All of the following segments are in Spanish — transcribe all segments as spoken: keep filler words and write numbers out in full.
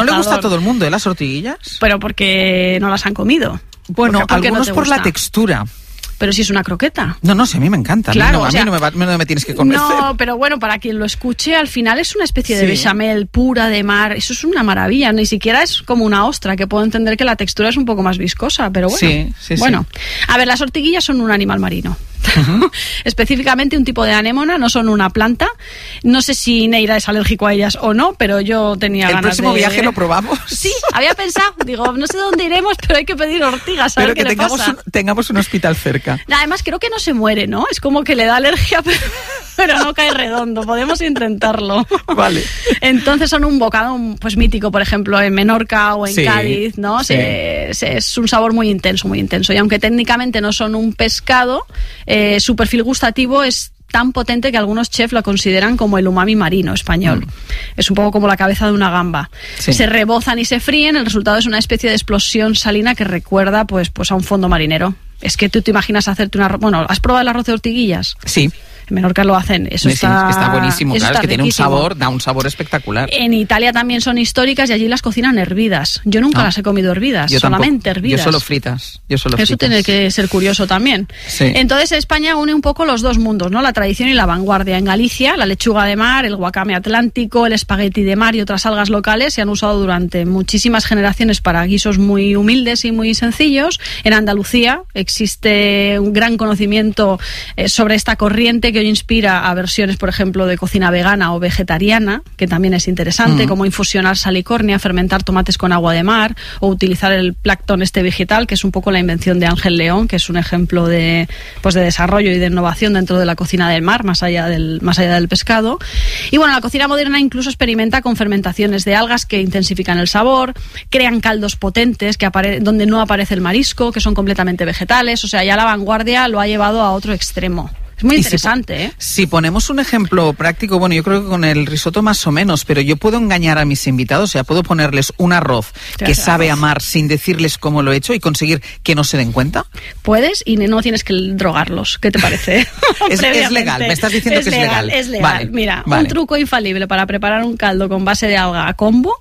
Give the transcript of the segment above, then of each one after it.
no le gusta a todo el mundo, ¿eh? Las ortiguillas. Pero porque no las han comido. Bueno, ¿Por qué, por qué algunos no te por gusta? la textura. Pero si es una croqueta. No, no, sí, a mí me encanta. Claro, a mí, no, a mí o sea, no, me va, no me tienes que convencer. No, pero bueno, para quien lo escuche, al final es una especie de Sí. bechamel pura de mar. Eso es una maravilla. Ni siquiera es como una ostra, que puedo entender que la textura es un poco más viscosa, pero bueno. Sí, sí, bueno. sí. A ver, las ortiguillas son un animal marino. Uh-huh. Específicamente un tipo de anémona, no son una planta. No sé si Neira es alérgico a ellas o no, pero yo tenía El ganas próximo de... viaje lo probamos. Sí, había pensado, digo, no sé dónde iremos, pero hay que pedir ortigas, a Pero ver que qué le tengamos pasa. un, tengamos un hospital cerca. Además, creo que no se muere, ¿no? Es como que le da alergia, pero, pero no cae redondo. Podemos intentarlo. Vale. Entonces son un bocado pues mítico, por ejemplo, en Menorca o en Sí, Cádiz, ¿no? sí. Se, se, es un sabor muy intenso, muy intenso. Y aunque técnicamente no son un pescado, eh, su perfil gustativo es tan potente que algunos chefs lo consideran como el umami marino español. Mm. Es un poco como la cabeza de una gamba. Sí. Se rebozan y se fríen, el resultado es una especie de explosión salina que recuerda pues, pues a un fondo marinero. Es que tú te imaginas hacerte una... Bueno, ¿has probado el arroz de ortiguillas? Sí. En Menorca lo hacen, eso sí, está... Está buenísimo, claro, está es que tiene un riquísimo. sabor, da un sabor espectacular. En Italia también son históricas y allí las cocinan hervidas. Yo nunca no. las he comido hervidas, yo solamente tampoco. hervidas. Yo solo fritas, yo solo Eso fritas. tiene que ser curioso también. Sí. Entonces España une un poco los dos mundos, ¿no? La tradición y la vanguardia. En Galicia, la lechuga de mar, el guacame atlántico, el espagueti de mar y otras algas locales se han usado durante muchísimas generaciones para guisos muy humildes y muy sencillos. En Andalucía existe un gran conocimiento eh, sobre esta corriente que hoy inspira a versiones, por ejemplo, de cocina vegana o vegetariana, que también es interesante, mm. como infusionar salicornia, fermentar tomates con agua de mar o utilizar el plancton este vegetal, que es un poco la invención de Ángel León, que es un ejemplo de, pues de desarrollo y de innovación dentro de la cocina del mar, más allá del, más allá del pescado. Y bueno, la cocina moderna incluso experimenta con fermentaciones de algas que intensifican el sabor, crean caldos potentes que apare- donde no aparece el marisco, que son completamente vegetales. O sea, ya la vanguardia lo ha llevado a otro extremo. Es muy interesante, si, ¿eh? Si ponemos un ejemplo práctico, bueno, yo creo que con el risotto más o menos, pero yo puedo engañar a mis invitados, o sea, puedo ponerles un arroz que sabe a mar sin decirles cómo lo he hecho y conseguir que no se den cuenta. Puedes y no tienes que drogarlos. ¿Qué te parece? es, es legal, me estás diciendo es que legal, es legal. Es legal. Vale, Mira, vale. un truco infalible para preparar un caldo con base de alga a kombu.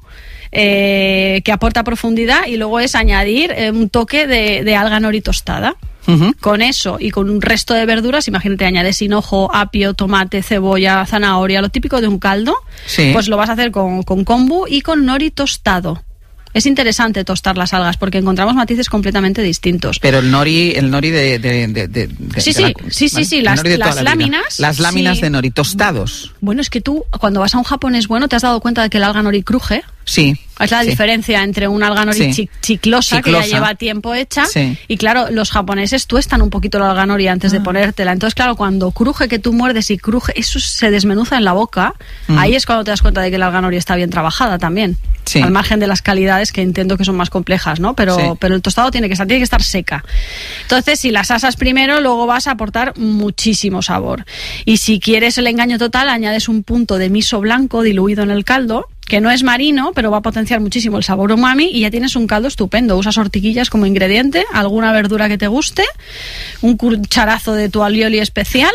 Eh, que aporta profundidad y luego es añadir eh, un toque de, de alga nori tostada. Uh-huh. Con eso y con un resto de verduras, imagínate, añades hinojo, apio, tomate, cebolla, zanahoria, lo típico de un caldo, sí. Pues lo vas a hacer con, con kombu y con nori tostado. Es interesante tostar las algas porque encontramos matices completamente distintos. Pero el nori, el nori de, de, de, de, de sí, sí, la, sí, sí, ¿vale? sí, las, las láminas. Las láminas sí. de nori tostados. Bueno, es que tú cuando vas a un japonés bueno te has dado cuenta de que el alga nori cruje. Sí. Es la sí. diferencia entre una alga nori sí. chiclosa, chiclosa, que ya lleva tiempo hecha, sí. y claro, los japoneses tuestan un poquito la alga nori antes ah. de ponértela. Entonces, claro, cuando cruje, que tú muerdes y cruje, eso se desmenuza en la boca, mm. ahí es cuando te das cuenta de que la alga nori está bien trabajada también. Sí. Al margen de las calidades que entiendo que son más complejas, ¿no? Pero, sí. pero el tostado tiene que estar, tiene que estar seca. Entonces, si las asas primero, luego vas a aportar muchísimo sabor. Y si quieres el engaño total, añades un punto de miso blanco diluido en el caldo, que no es marino, pero va a potenciar muchísimo el sabor umami y ya tienes un caldo estupendo. Usas ortiguillas como ingrediente, alguna verdura que te guste, un cucharazo de tu alioli especial,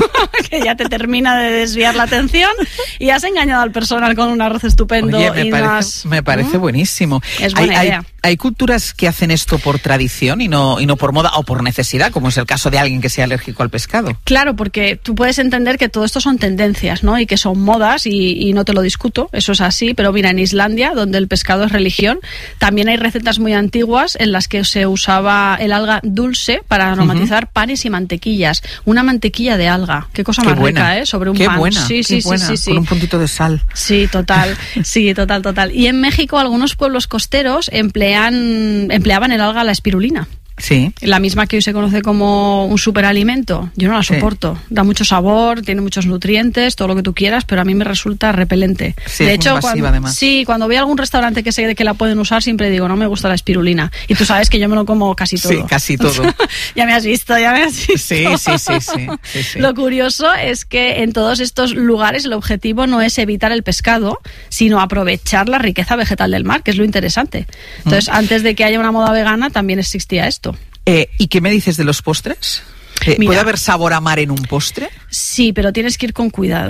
que ya te termina de desviar la atención, y has engañado al personal con un arroz estupendo. Oye, me y parece, más, me parece ¿no? buenísimo. Es buena hay, idea. Hay, hay culturas que hacen esto por tradición y no, y no por moda o por necesidad, como es el caso de alguien que sea alérgico al pescado. Claro, porque tú puedes entender que todo esto son tendencias, ¿no? Y que son modas y, y no te lo discuto, eso es así. Sí, pero mira, en Islandia, donde el pescado es religión, también hay recetas muy antiguas en las que se usaba el alga dulce para aromatizar uh-huh. panes y mantequillas. Una mantequilla de alga, qué cosa qué más buena. rica, ¿eh? Sobre un qué pan. Buena, sí, qué sí, buena, sí, sí, sí. Con un puntito de sal. Sí, total, sí, total, total. Y en México algunos pueblos costeros emplean, empleaban el alga a la espirulina. Sí. La misma que hoy se conoce como un superalimento. Yo no la soporto. Sí. Da mucho sabor, tiene muchos nutrientes, todo lo que tú quieras, pero a mí me resulta repelente. Sí, de es hecho, muy masiva, cuando, además. sí, cuando voy a algún restaurante que sé que la pueden usar, siempre digo, no me gusta la espirulina. Y tú sabes que yo me lo como casi todo. Sí, casi todo. Ya me has visto, ya me has visto. Sí, sí, sí, sí, sí, sí. Lo curioso es que en todos estos lugares el objetivo no es evitar el pescado, sino aprovechar la riqueza vegetal del mar, que es lo interesante. Entonces, mm. antes de que haya una moda vegana, también existía esto. Eh, ¿Y qué me dices de los postres? Eh, Mira, ¿Puede haber sabor a mar en un postre? Sí, pero tienes que ir con cuidado.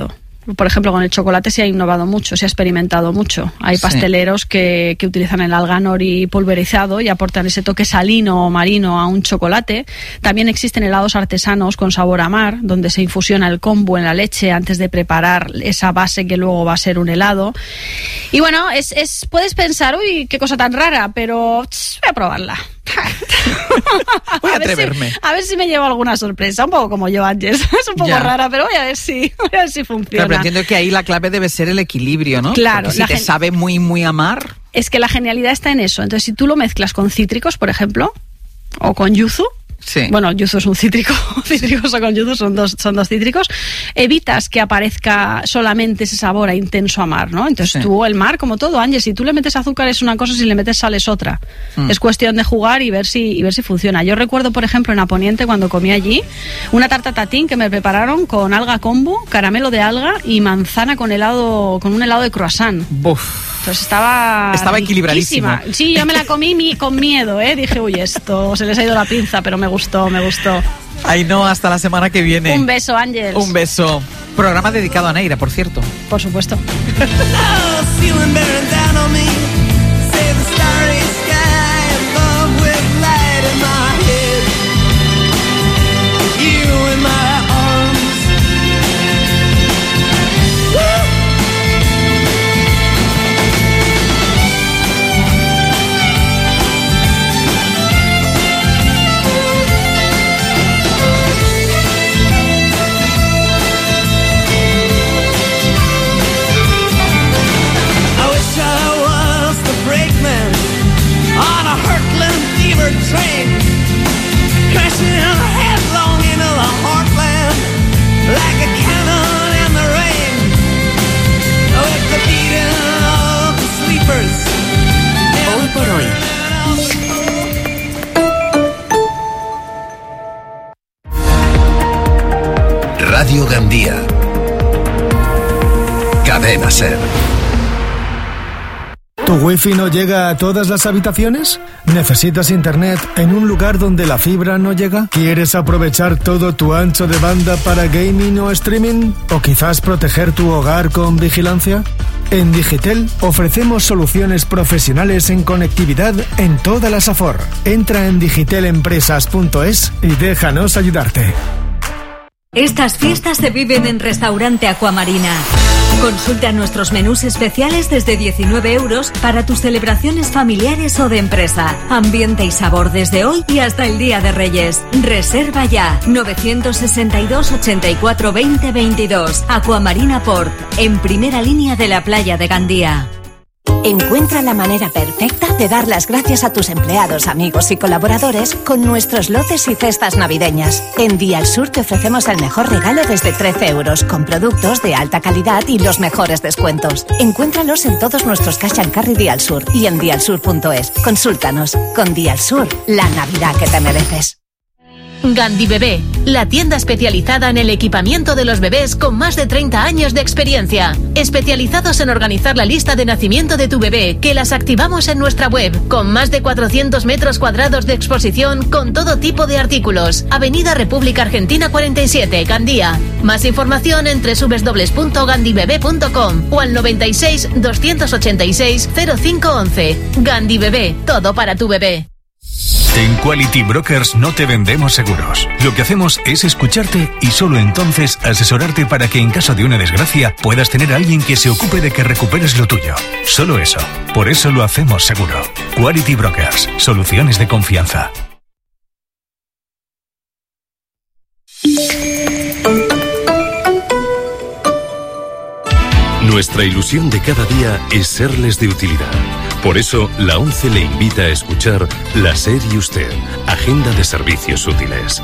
por ejemplo, con el chocolate se ha innovado mucho, se ha experimentado mucho. Hay Sí. pasteleros que, que utilizan el alga nori pulverizado y aportan ese toque salino o marino a un chocolate. También existen helados artesanos con sabor a mar, donde se infusiona el kombu en la leche antes de preparar esa base que luego va a ser un helado. Y bueno, es, es puedes pensar, uy, qué cosa tan rara, pero tss, voy a probarla. Voy a ver si- atreverme. a ver si me llevo alguna sorpresa, un poco como yo, Ángel. Es un poco Ya. rara, pero voy a ver si, voy a ver si Claro, funciona. pero entiendo que ahí la clave debe ser el equilibrio, ¿no? Claro, Porque si la te gen- sabe muy, muy a mar... Es que la genialidad está en eso. Entonces, si tú lo mezclas con cítricos, por ejemplo, o con yuzu, Sí. bueno, yuzu es un cítrico, cítricos o con yuzu son dos, son dos cítricos, evitas que aparezca solamente ese sabor a intenso a mar, ¿no? Entonces Sí. tú, el mar, como todo, Ángel, si tú le metes azúcar es una cosa, si le metes sal es otra. Mm. Es cuestión de jugar y ver si y ver si funciona. Yo recuerdo, por ejemplo, en Aponiente, cuando comí allí, una tarta tatín que me prepararon con alga kombu, caramelo de alga y manzana con helado, con un helado de croissant. Buf. Pues estaba... Estaba equilibradísimo. riquísima. Sí, yo me la comí mi- con miedo, ¿eh? Dije, uy, esto se les ha ido la pinza, pero me gustó, me gustó. Ay, no, hasta la semana que viene. Un beso, Ángel. Un beso. Programa dedicado a Neira, por cierto. Por supuesto. Feeling bearing down on me. Say the starry sky above with light in my head. You in my arms. Woo! I wish I was the brakeman on a hurtling fever train, crashing headlong into the heartland like a cannon in the rain, with the beating of the sleepers. Hoy por hoy. Radio Gandía. Cadena Ser. ¿Tu wifi no llega a todas las habitaciones? ¿Necesitas internet en un lugar donde la fibra no llega? ¿Quieres aprovechar todo tu ancho de banda para gaming o streaming? ¿O quizás proteger tu hogar con vigilancia? En Digitel ofrecemos soluciones profesionales en conectividad en toda la Safor. Entra en digitelempresas punto es y déjanos ayudarte. Estas fiestas se viven en Restaurante Aquamarina. Consulta nuestros menús especiales desde diecinueve euros para tus celebraciones familiares o de empresa. Ambiente y sabor desde hoy y hasta el Día de Reyes. Reserva ya. novecientos sesenta y dos, ochenta y cuatro, veinte, veintidós. Aquamarina Port, en primera línea de la playa de Gandía. Encuentra la manera perfecta de dar las gracias a tus empleados, amigos y colaboradores con nuestros lotes y cestas navideñas. En Dial Sur te ofrecemos el mejor regalo desde trece euros, con productos de alta calidad y los mejores descuentos. Encuéntralos en todos nuestros Cash and Carry Dial Sur y en dial sur punto es. Consúltanos. Con Dial Sur, la Navidad que te mereces. Gandhi Bebé, la tienda especializada en el equipamiento de los bebés con más de treinta años de experiencia. Especializados en organizar la lista de nacimiento de tu bebé, que las activamos en nuestra web, con más de cuatrocientos metros cuadrados de exposición con todo tipo de artículos. Avenida República Argentina cuarenta y siete, Gandía. Más información en doble u doble u doble u punto gandhi bebé punto com o al noventa y seis, doscientos ochenta y seis, cero cinco once. Gandhi Bebé, todo para tu bebé. En Quality Brokers no te vendemos seguros. Lo que hacemos es escucharte y solo entonces asesorarte para que en caso de una desgracia puedas tener a alguien que se ocupe de que recuperes lo tuyo. Solo eso. Por eso lo hacemos seguro. Quality Brokers. Soluciones de confianza. Nuestra ilusión de cada día es serles de utilidad. Por eso, la ONCE le invita a escuchar La SER y Usted, Agenda de Servicios Útiles.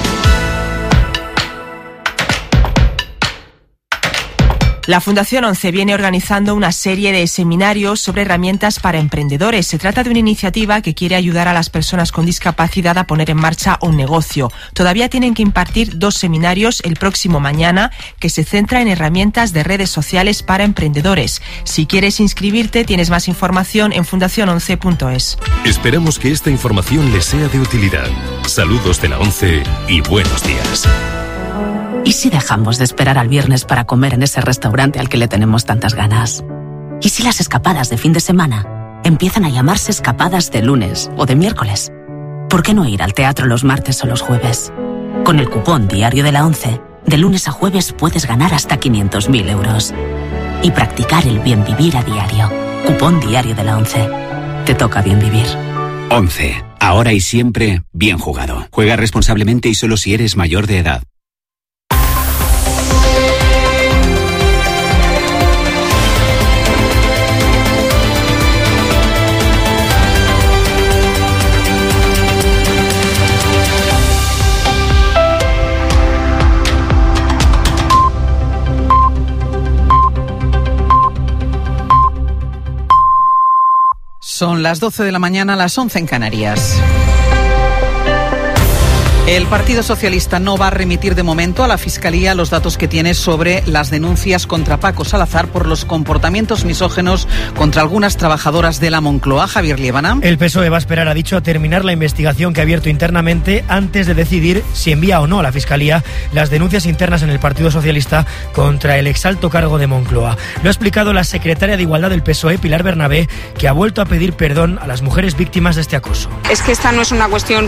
La Fundación ONCE viene organizando una serie de seminarios sobre herramientas para emprendedores. Se trata de una iniciativa que quiere ayudar a las personas con discapacidad a poner en marcha un negocio. Todavía tienen que impartir dos seminarios el próximo mañana que se centra en herramientas de redes sociales para emprendedores. Si quieres inscribirte, tienes más información en fundación once punto es. Esperamos que esta información les sea de utilidad. Saludos de la ONCE y buenos días. ¿Y si dejamos de esperar al viernes para comer en ese restaurante al que le tenemos tantas ganas? ¿Y si las escapadas de fin de semana empiezan a llamarse escapadas de lunes o de miércoles? ¿Por qué no ir al teatro los martes o los jueves? Con el cupón Diario de la ONCE, de lunes a jueves puedes ganar hasta quinientos mil euros. Y practicar el bien vivir a diario. Cupón Diario de la ONCE. Te toca bien vivir. ONCE. Ahora y siempre, bien jugado. Juega responsablemente y solo si eres mayor de edad. Son las doce de la mañana, las once en Canarias. El Partido Socialista no va a remitir de momento a la Fiscalía los datos que tiene sobre las denuncias contra Paco Salazar por los comportamientos misógenos contra algunas trabajadoras de la Moncloa. Javier Liébana. El P S O E va a esperar, ha dicho, a terminar la investigación que ha abierto internamente antes de decidir si envía o no a la Fiscalía las denuncias internas en el Partido Socialista contra el exalto cargo de Moncloa. Lo ha explicado la secretaria de Igualdad del P S O E, Pilar Bernabé, que ha vuelto a pedir perdón a las mujeres víctimas de este acoso. Es que esta no es una cuestión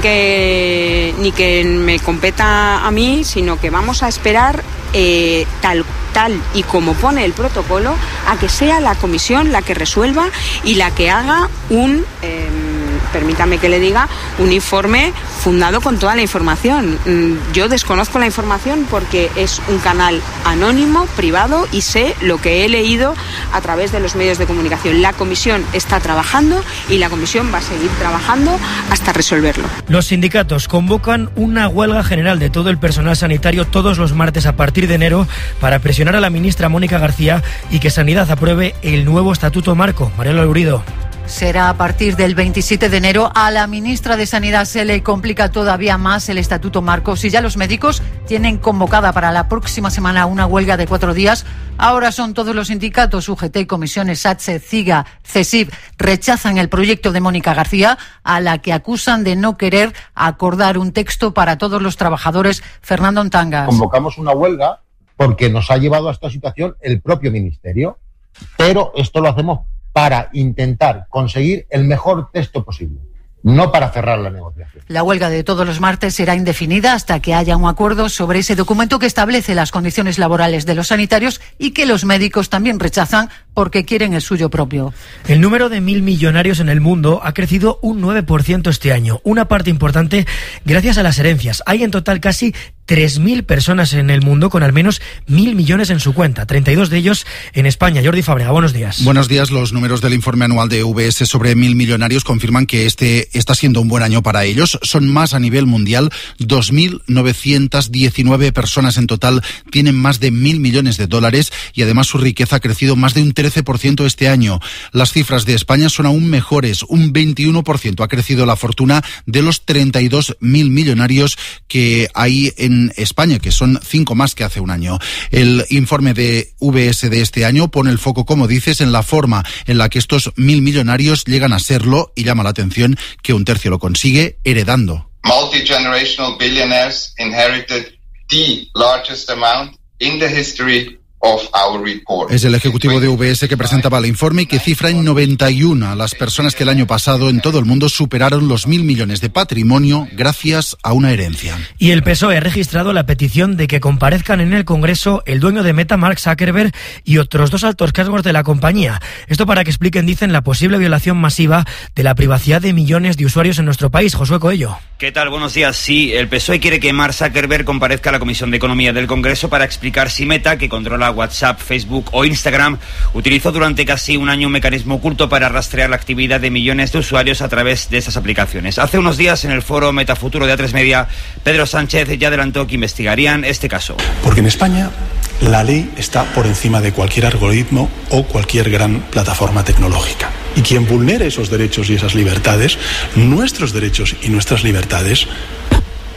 que ni que me competa a mí, sino que vamos a esperar eh, tal, tal y como pone el protocolo a que sea la comisión la que resuelva y la que haga un, eh, permítame que le diga, un informe fundado con toda la información. Yo desconozco la información porque es un canal anónimo, privado, y sé lo que he leído a través de los medios de comunicación. La comisión está trabajando y la comisión va a seguir trabajando hasta resolverlo. Los sindicatos convocan una huelga general de todo el personal sanitario todos los martes a partir de enero para presionar a la ministra Mónica García y que Sanidad apruebe el nuevo estatuto marco. Mariela Lurido. Será a partir del veintisiete de enero. A la ministra de Sanidad se le complica todavía más el estatuto marco. Si ya los médicos tienen convocada para la próxima semana una huelga de cuatro días, ahora son todos los sindicatos, U G T, comisiones, SATSE, CIGA, CESIF, rechazan el proyecto de Mónica García, a la que acusan de no querer acordar un texto para todos los trabajadores. Fernando Ontangas. Convocamos una huelga porque nos ha llevado a esta situación el propio ministerio, pero esto lo hacemos para intentar conseguir el mejor texto posible, no para cerrar la negociación. La huelga de todos los martes será indefinida hasta que haya un acuerdo sobre ese documento que establece las condiciones laborales de los sanitarios y que los médicos también rechazan porque quieren el suyo propio. El número de mil millonarios en el mundo ha crecido un nueve por ciento este año, una parte importante gracias a las herencias. Hay en total casi tres mil personas en el mundo con al menos mil millones en su cuenta, treinta y dos de ellos en España. Jordi Fábrega, buenos días. Buenos días. Los números del informe anual de U B S sobre mil millonarios confirman que este está siendo un buen año para ellos. Son más a nivel mundial. dos mil novecientas diecinueve personas en total tienen más de mil millones de dólares y además su riqueza ha crecido más de un trece por ciento este año. Las cifras de España son aún mejores. Un veintiuno por ciento ha crecido la fortuna de los treinta y dos mil millonarios que hay en En España, que son cinco más que hace un año. El informe de U B S de este año pone el foco, como dices, en la forma en la que estos mil millonarios llegan a serlo y llama la atención que un tercio lo consigue heredando. Multi-generational billionaires inherited the largest amount in the history of our report. Es el ejecutivo de U B S que presentaba el informe y que cifra en noventa y uno a las personas que el año pasado en todo el mundo superaron los mil millones de patrimonio gracias a una herencia. Y el P S O E ha registrado la petición de que comparezcan en el Congreso el dueño de Meta, Mark Zuckerberg, y otros dos altos cargos de la compañía. Esto para que expliquen, dicen, la posible violación masiva de la privacidad de millones de usuarios en nuestro país. Josué Coello. ¿Qué tal? Buenos días. Sí, el P S O E quiere que Mark Zuckerberg comparezca a la Comisión de Economía del Congreso para explicar si Meta, que controla WhatsApp, Facebook o Instagram, utilizó durante casi un año un mecanismo oculto para rastrear la actividad de millones de usuarios a través de estas aplicaciones. Hace unos días, en el foro Metafuturo de A tres Media, Pedro Sánchez ya adelantó que investigarían este caso. Porque en España la ley está por encima de cualquier algoritmo o cualquier gran plataforma tecnológica. Y quien vulnere esos derechos y esas libertades, nuestros derechos y nuestras libertades, pues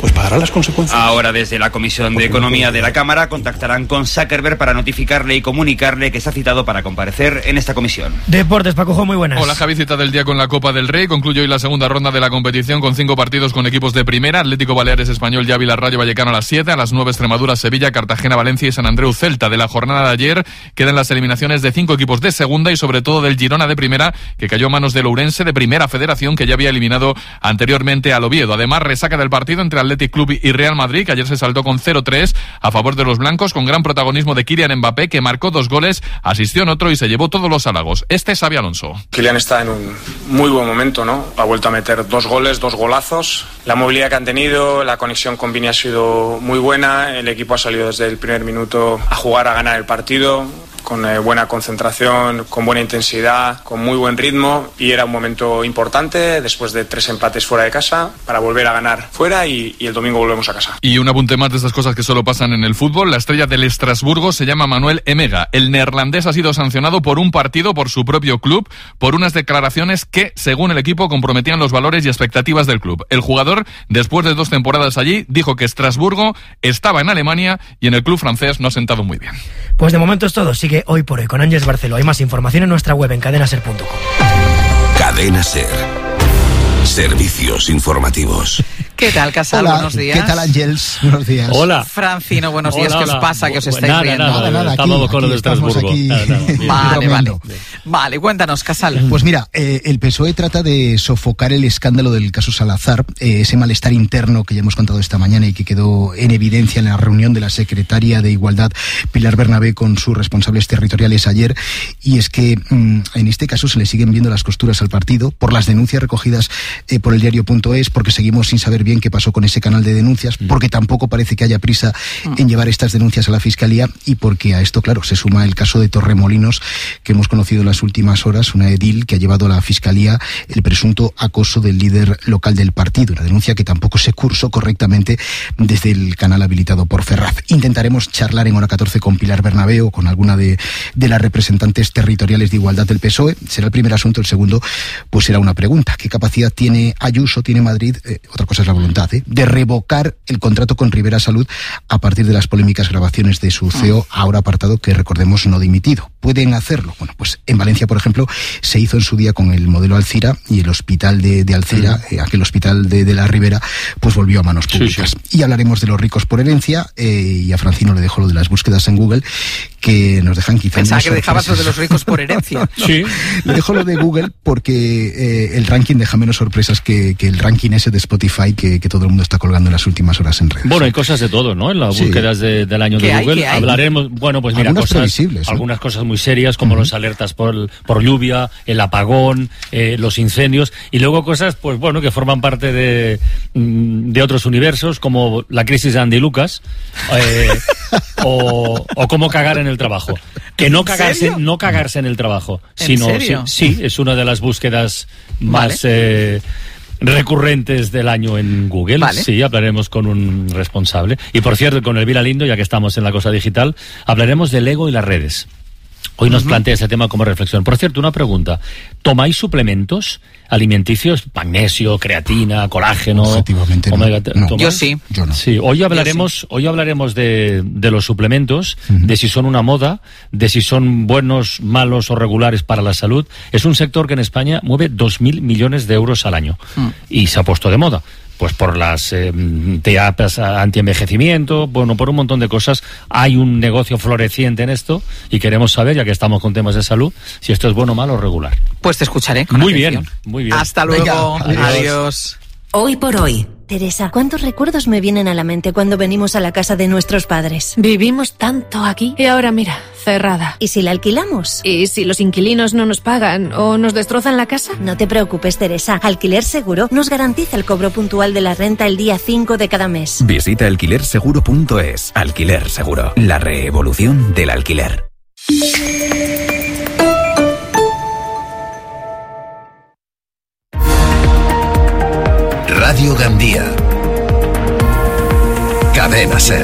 pues pagará las consecuencias. Ahora desde la Comisión de Economía de la Cámara contactarán con Zuckerberg para notificarle y comunicarle que se ha citado para comparecer en esta comisión. Deportes, Paco, muy buenas. Hola, Javi, cita del día con la Copa del Rey. Concluye hoy la segunda ronda de la competición con cinco partidos con equipos de primera. Atlético Baleares Español y Ávila Rayo Vallecano a las siete, a las nueve Extremadura Sevilla, Cartagena Valencia y San Andreu Celta. De la jornada de ayer quedan las eliminaciones de cinco equipos de segunda y sobre todo del Girona de primera, que cayó a manos del Ourense de Primera Federación, que ya había eliminado anteriormente al Oviedo. Además, resaca del partido entre Athletic Club y Real Madrid, que ayer se saltó con cero tres a favor de los blancos, con gran protagonismo de Kylian Mbappé, que marcó dos goles, asistió en otro y se llevó todos los halagos. Este es Xabi Alonso. Kylian está en un muy buen momento, ¿no? Ha vuelto a meter dos goles, dos golazos. La movilidad que han tenido, la conexión con Vini ha sido muy buena. El equipo ha salido desde el primer minuto a jugar, a ganar el partido, con eh, buena concentración, con buena intensidad, con muy buen ritmo, y era un momento importante después de tres empates fuera de casa para volver a ganar fuera y, y el domingo volvemos a casa. Y un apunte más de estas cosas que solo pasan en el fútbol. La estrella del Estrasburgo se llama Manuel Emega. El neerlandés ha sido sancionado por un partido por su propio club por unas declaraciones que, según el equipo, comprometían los valores y expectativas del club. El jugador, después de dos temporadas allí, dijo que Estrasburgo estaba en Alemania y en el club francés no ha sentado muy bien. Pues de momento es todo. Sigue Hoy por Hoy con Ángeles Barceló. Hay más información en nuestra web en cadena ser punto com. Cadena Ser. Servicios informativos. ¿Qué tal, Casal? Hola, buenos días. ¿Qué tal, Ángels? Buenos días. Hola. Francino, buenos días. Hola, ¿Qué os hola. pasa? ¿Que os Bu- estáis nada, riendo? nada, nada, aquí, Estábamos con lo aquí de estamos Estrasburgo. aquí. Nada, nada, bien. Vale, vale. Bromeando. Vale, cuéntanos, Casal. Pues mira, eh, el P S O E trata de sofocar el escándalo del caso Salazar, eh, ese malestar interno que ya hemos contado esta mañana y que quedó en evidencia en la reunión de la secretaria de Igualdad, Pilar Bernabé, con sus responsables territoriales ayer. Y es que mmm, en este caso se le siguen viendo las costuras al partido por las denuncias recogidas eh, por el diario punto es, porque seguimos sin saber bien qué pasó con ese canal de denuncias, porque tampoco parece que haya prisa en llevar estas denuncias a la Fiscalía, y porque a esto, claro, se suma el caso de Torremolinos, que hemos conocido en las últimas horas, una edil que ha llevado a la Fiscalía el presunto acoso del líder local del partido, una denuncia que tampoco se cursó correctamente desde el canal habilitado por Ferraz. Intentaremos charlar en hora catorce con Pilar Bernabé o con alguna de, de las representantes territoriales de Igualdad del P S O E. Será el primer asunto. El segundo, pues será una pregunta. ¿Qué capacidad tiene Ayuso, tiene Madrid, eh, otra cosa es la voluntad, ¿eh? de revocar el contrato con Rivera Salud a partir de las polémicas grabaciones de su C E O, ahora apartado, que recordemos no dimitido? ¿Pueden hacerlo? Bueno, pues en Valencia, por ejemplo, se hizo en su día con el modelo Alcira, y el hospital de, de Alcira, eh, aquel hospital de, de la Ribera, pues volvió a manos públicas. Sí, sí. Y hablaremos de los ricos por herencia, eh, y a Francino le dejo lo de las búsquedas en Google, que nos dejan quizá... Pensaba que dejabas lo de los ricos por herencia. No, sí. Le dejo lo de Google porque eh, el ranking deja menos sorpresas que, que el ranking ese de Spotify que, que todo el mundo está colgando en las últimas horas en redes. Bueno, hay cosas de todo, ¿no? En las sí. búsquedas de, del año de Google. Hay, hablaremos, bueno, pues mira, algunas cosas, previsibles, ¿no? algunas cosas muy serias, como uh-huh. los alertas por, por lluvia, el apagón, eh, los incendios, y luego cosas, pues bueno, que forman parte de, de otros universos, como la crisis de Andy Lucas, eh, o, o cómo cagar en el trabajo. Que no cagarse, no cagarse en el trabajo, sino serio? Sí, sí, es una de las búsquedas más vale. eh, recurrentes del año en Google. Vale. Sí, hablaremos con un responsable. Y por cierto, con Elvira Lindo, ya que estamos en la cosa digital, hablaremos del ego y las redes. Hoy nos uh-huh. plantea este tema como reflexión. Por cierto, una pregunta. ¿Tomáis suplementos alimenticios? Magnesio, creatina, colágeno. Objetivamente omega, no. no. Yo sí. Yo no. Sí, hoy hablaremos, sí. hoy hablaremos de, de los suplementos, uh-huh. de si son una moda, de si son buenos, malos o regulares para la salud. Es un sector que en España mueve dos mil millones de euros al año. Uh-huh. Y se ha puesto de moda. Pues por las eh, terapias antienvejecimiento, bueno, por un montón de cosas. Hay un negocio floreciente en esto y queremos saber, ya que estamos con temas de salud, si esto es bueno, malo o regular. Pues te escucharé con Muy atención. bien, muy bien. Hasta luego. Venga, adiós. Adiós. Hoy por hoy. Teresa, ¿cuántos recuerdos me vienen a la mente cuando venimos a la casa de nuestros padres? Vivimos tanto aquí y ahora mira, cerrada. ¿Y si la alquilamos? ¿Y si los inquilinos no nos pagan o nos destrozan la casa? No te preocupes, Teresa. Alquiler Seguro nos garantiza el cobro puntual de la renta el día cinco de cada mes. Visita alquiler seguro punto es. Alquiler Seguro, la reevolución del alquiler. Radio Gandía. Cadena Ser.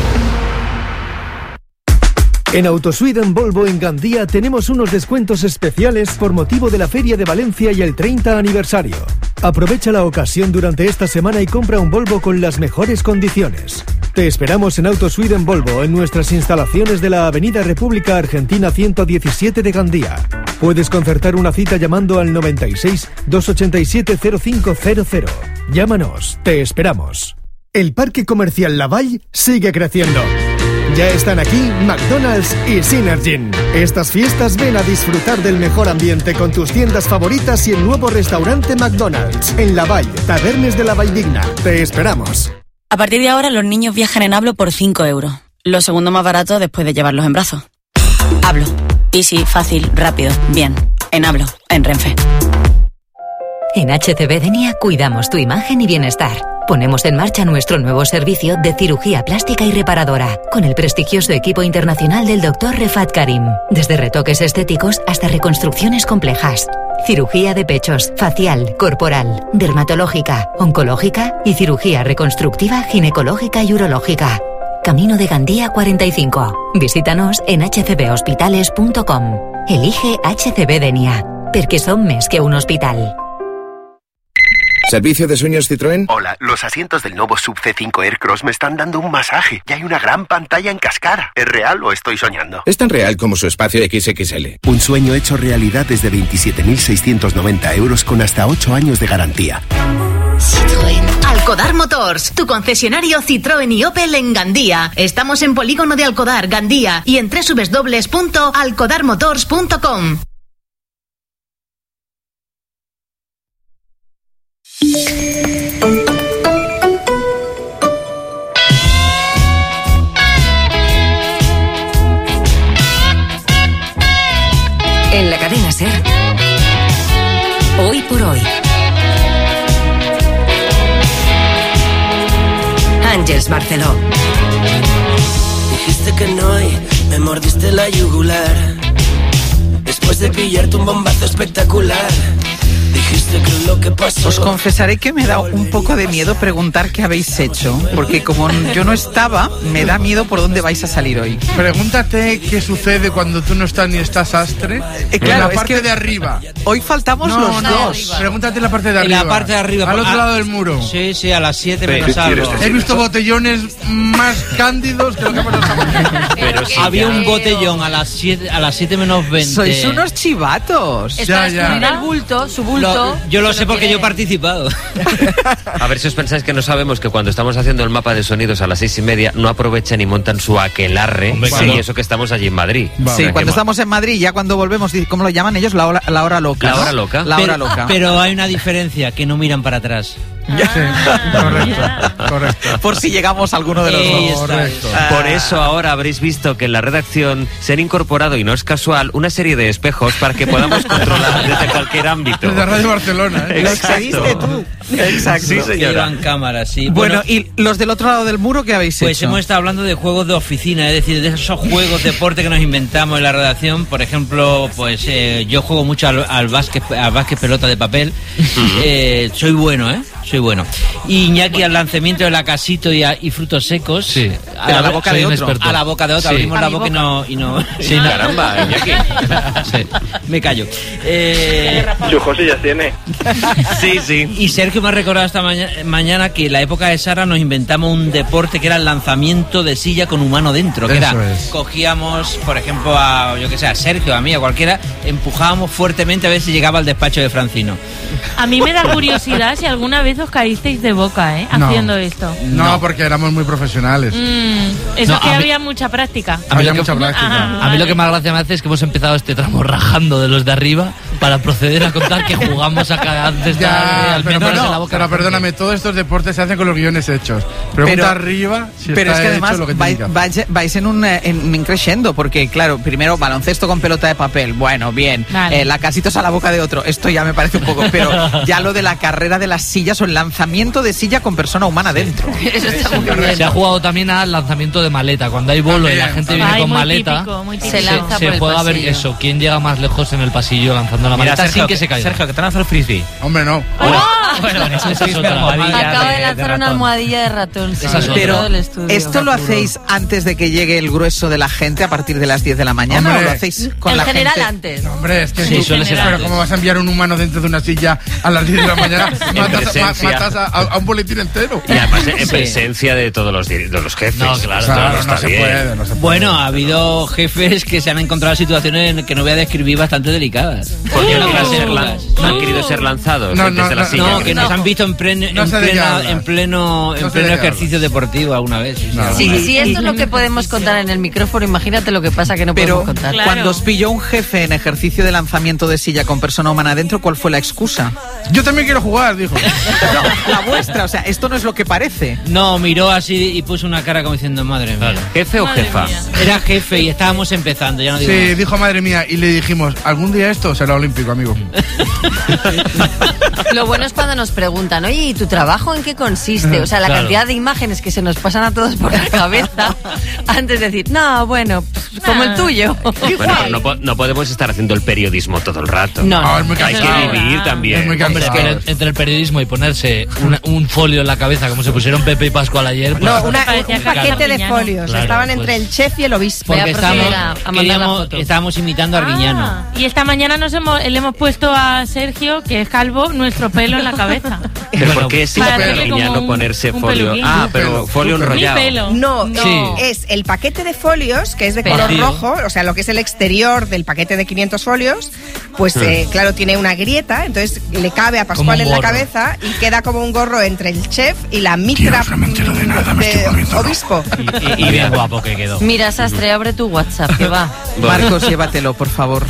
En Autosweden Volvo en Gandía tenemos unos descuentos especiales por motivo de la Feria de Valencia y el treinta aniversario. Aprovecha la ocasión durante esta semana y compra un Volvo con las mejores condiciones. Te esperamos en Auto Sweden Volvo, en nuestras instalaciones de la Avenida República Argentina ciento diecisiete de Gandía. Puedes concertar una cita llamando al noventa y seis, doscientos ochenta y siete, cero cinco cero cero. Llámanos, te esperamos. El Parque Comercial Lavalle sigue creciendo. Ya están aquí McDonald's y Synergin. Estas fiestas ven a disfrutar del mejor ambiente con tus tiendas favoritas y el nuevo restaurante McDonald's en Lavalle, Tabernes de la Valldigna. Te esperamos. A partir de ahora los niños viajan en Hablo por cinco euros. Lo segundo más barato después de llevarlos en brazos. Hablo. Easy, fácil, rápido, bien. En Hablo, en Renfe. En H C B Denia cuidamos tu imagen y bienestar. Ponemos en marcha nuestro nuevo servicio de cirugía plástica y reparadora, con el prestigioso equipo internacional del doctor Refat Karim. Desde retoques estéticos hasta reconstrucciones complejas. Cirugía de pechos, facial, corporal, dermatológica, oncológica y cirugía reconstructiva, ginecológica y urológica. Camino de Gandía cuarenta y cinco. Visítanos en h c b hospitales punto com. Elige H C B Denia, porque son més que un hospital. ¿Servicio de sueños Citroën? Hola, los asientos del nuevo Sub C cinco Aircross me están dando un masaje y hay una gran pantalla en cascada. ¿Es real o estoy soñando? Es tan real como su espacio equis equis ele. Un sueño hecho realidad desde veintisiete mil seiscientos noventa euros con hasta ocho años de garantía. Citroën. Alcodar Motors, tu concesionario Citroën y Opel en Gandía. Estamos en Polígono de Alcodar, Gandía, y en doble u doble u doble u punto alcodar motors punto com. En la cadena SER, hoy por hoy. Ángeles Barceló. Dijiste que no y me mordiste la yugular. Después de pillarte un bombazo espectacular. Dijiste que lo que pasó. Os confesaré que me da un poco de miedo preguntar qué habéis hecho, porque como yo no estaba, me da miedo por dónde vais a salir hoy. Pregúntate qué sucede cuando tú no estás ni estás Astre. Eh, claro, en la parte es que de arriba. Hoy faltamos no, los no, dos. Pregúntate en la parte de en arriba. la parte de arriba. Al otro a, lado del muro. Sí, sí, a las siete menos algo. He visto botellones más cándidos que lo que pasa esta mañana. Pero sí, había un botellón a las siete, a las siete menos veinte. Sois unos chivatos. Es para descubrir el bulto, su bulto. Lo, yo lo sé porque yo he participado. A ver si os pensáis que no sabemos que cuando estamos haciendo el mapa de sonidos a las seis y media no aprovechan y montan su aquelarre. Hombre, sí, claro. y eso que estamos allí en Madrid. Sí, Venga, cuando que estamos en Madrid, ya cuando volvemos, ¿cómo lo llaman ellos? La hora, la hora loca. La ¿no? hora loca. La pero, hora loca. Pero hay una diferencia, que no miran para atrás. Sí, correcto, correcto. Por si llegamos a alguno de los Ahí dos. está. Correcto. Por eso ahora habréis visto que en la redacción se han incorporado, y no es casual, una serie de espejos para que podamos controlar desde cualquier ámbito. Desde Radio Barcelona, ¿eh? Lo excediste tú. Exacto. Sí, señora. Llevan cámaras, sí. Bueno, ¿y los del otro lado del muro qué habéis Pues hecho? hemos estado hablando de juegos de oficina, es decir, de esos juegos de deporte que nos inventamos en la redacción. Por ejemplo, pues eh, yo juego mucho al, al básquet, al básquet pelota de papel. eh, soy bueno, ¿eh? Soy bueno. Y Iñaki al lanzamiento de la casito y, a, y frutos secos. Sí. A Pero la, a la boca de otro. experto. A la boca de otro. Sí. Abrimos A la mi boca y no... Y no Sí, Caramba, Iñaki. Sí. Me callo. Eh, Yo José ya tiene. Sí, sí. y Sergio me ha recordado esta maña- mañana que en la época de Sara nos inventamos un deporte que era el lanzamiento de silla con humano dentro. Que Eso era, es. cogíamos, por ejemplo, a yo que sé, a Sergio, a mí, a cualquiera, empujábamos fuertemente a ver si llegaba al despacho de Francino. A mí me da curiosidad si alguna vez os caísteis de boca, ¿eh? No. Haciendo esto. No, No. porque éramos muy profesionales. Mm, eso No, es que a mí- había mucha práctica. A mí Había lo que- mucha práctica. Ajá. A mí lo que más gracia me hace es que hemos empezado este tramo rajando de los de arriba para proceder a contar que jugamos a cada antes de Ya, al pero, menos pero- en la boca. pero perdóname, todos estos deportes se hacen con los guiones hechos. Pregunta Pero- arriba si Pero es está que hecho además lo que vais, tiene que hacer. vais- vais en un, eh, en un crescendo, porque claro, primero baloncesto con pelota de papel, bueno, bien, Vale. eh, la casitos a la boca de otro, esto ya me parece un poco, pero ya lo de la carrera de las sillas o el lanzamiento de silla con persona humana dentro. Eso está muy bien. Se ha jugado también al lanzamiento de maleta. Cuando hay bolo y la gente viene Ay, con muy maleta, típico, muy típico. se, Se lanza se por el juega a ver pasillo. eso. ¿Quién llega más lejos en el pasillo lanzando la Mira, maleta Sergio, sin que se caiga? Sergio, que te lanza el frisbee. Hombre, no. ¡Oh! Bueno, eso sí es una almohadilla. Acaba de de- lanzar de una ratón. almohadilla de ratón. sí, Esa es en otra. todo el estudio. ¿Esto lo hacéis antes de que llegue el grueso de la gente a partir de las diez de la mañana Hombre. o lo hacéis con En la general gente? antes. No, hombre, es que Sí, tú- suele ser pero antes. ¿cómo vas a enviar un humano dentro de una silla a las diez de la mañana? matas ma- presencia. matas a, a un boletín entero. Y además en Sí. presencia de todos los, dir- de los jefes. No, claro, Esto Claro, está no se bien. puede, no se puede. Bueno, ha habido jefes que se han encontrado situaciones en que no voy a describir bastante delicadas. Porque no, Uh. quieren ser lan- no han querido ser lanzados No, desde no, la no, silla. No, que nos han visto en, plen- No en, sé de qué plena- hablas. en pleno, en No sé pleno de qué ejercicio deportivo alguna vez. sí, sí, No. alguna Sí, vez. si esto es lo que podemos contar en el micrófono, imagínate lo que pasa que no Pero podemos contar. Claro. cuando os pilló un jefe en ejercicio de lanzamiento de silla con persona humana dentro, ¿cuál fue la excusa? Yo también quiero jugar, dijo. No, la vuestra, o sea, esto no es lo que parece. No, miró así y puso una cara como diciendo, madre mía. ¿Jefe o Madre jefa? mía. Era jefe y estábamos empezando, ya no digo Sí, más. dijo madre mía, y le dijimos, algún día esto será olímpico, amigo. Lo bueno es cuando nos preguntan, oye, ¿y tu trabajo en qué consiste? O sea, la Claro. cantidad de imágenes que se nos pasan a todos por la cabeza antes de decir, no, bueno, pues, como el tuyo. Bueno, pero no, po- no podemos estar haciendo el periodismo todo el rato. No, no. es muy Hay cansado. que vivir también. Es muy Hombre, es cansado. que entre el periodismo y ponerse una- un folio en la cabeza, como se pusieron Pepe y Pascual ayer. pues- No, una- parecía un que paquete de Arguiñano. folios. Claro, Estaban pues. entre el chef y el obispo. Voy a Porque proceder estábamos, a- a mandar la queríamos- foto. estábamos imitando a Arguiñano. Ah, y esta mañana nos hemos, le hemos puesto a Sergio, que es calvo, nuestro pelo en la cabeza. ¿Pero por qué es Para hacerle como Arguiñano un- ponerse un folio? peluquín. Ah, Tu pero pelo, folio tu pelo. enrollado. Mi pelo. No, no, Sí. es el paquete de folios, que es de color Vacío. rojo, o sea, lo que es el exterior del paquete de quinientos folios, pues eh, claro, tiene una grieta, entonces le cabe a Pascual un en la gorro. cabeza y queda como un gorro entre el chef y la mitra Tío, no me entero de nada, me estoy volviendo loco. obispo. Y, y bien guapo que quedó. Mira, Sastre, abre tu WhatsApp, que va. Marcos, llévatelo, por favor.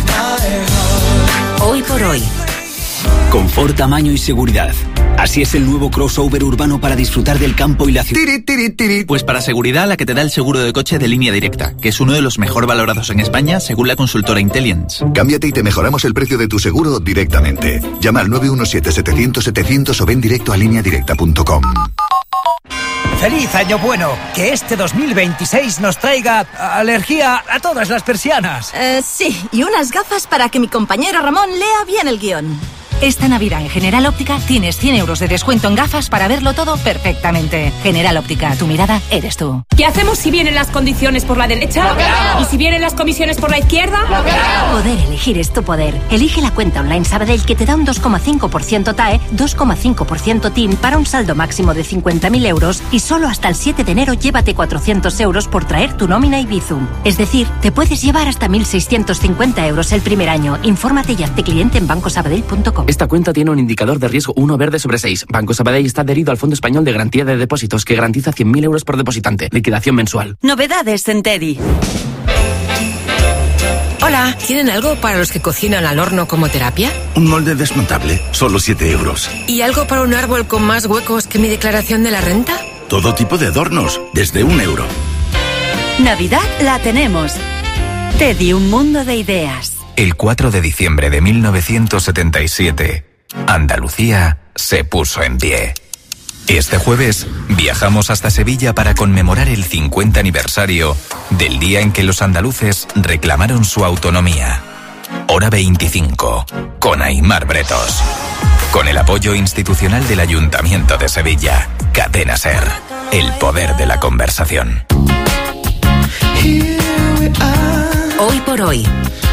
Hoy por hoy. Confort, tamaño y seguridad. Así es el nuevo crossover urbano para disfrutar del campo y la ciudad. Pues para seguridad, la que te da el seguro de coche de Línea Directa, que es uno de los mejor valorados en España según la consultora Intelligence. Cámbiate y te mejoramos el precio de tu seguro directamente. Llama al nueve uno siete, setecientos, setecientos o ven directo a línea directa punto com. ¡Feliz año bueno! Que este dos mil veintiséis nos traiga alergia a todas las persianas. Eh, sí, y unas gafas para que mi compañero Ramón lea bien el guión. Esta Navidad en General Óptica tienes cien euros de descuento en gafas para verlo todo perfectamente. General Óptica, tu mirada eres tú. ¿Qué hacemos si vienen las condiciones por la derecha? ¿Y si vienen las comisiones por la izquierda? Poder elegir es tu poder. Elige la cuenta online Sabadell que te da un dos coma cinco por ciento T A E, dos coma cinco por ciento T I N para un saldo máximo de cincuenta mil euros y solo hasta el siete de enero llévate cuatrocientos euros por traer tu nómina y Bizum. Es decir, te puedes llevar hasta mil seiscientos cincuenta euros el primer año. Infórmate y hazte cliente en banco sabadell punto com. Esta cuenta tiene un indicador de riesgo uno verde sobre seis. Banco Sabadell está adherido al Fondo Español de Garantía de Depósitos que garantiza cien mil euros por depositante. Liquidación mensual. Novedades en Teddy. Hola, ¿tienen algo para los que cocinan al horno como terapia? Un molde desmontable, solo siete euros. ¿Y algo para un árbol con más huecos que mi declaración de la renta? Todo tipo de adornos, desde un euro. Navidad la tenemos. Teddy, un mundo de ideas. El cuatro de diciembre de mil novecientos setenta y siete, Andalucía se puso en pie. Este jueves viajamos hasta Sevilla para conmemorar el cincuenta aniversario del día en que los andaluces reclamaron su autonomía. Hora veinticinco, con Aimar Bretos. Con el apoyo institucional del Ayuntamiento de Sevilla. Cadena SER, el poder de la conversación. Hoy por hoy.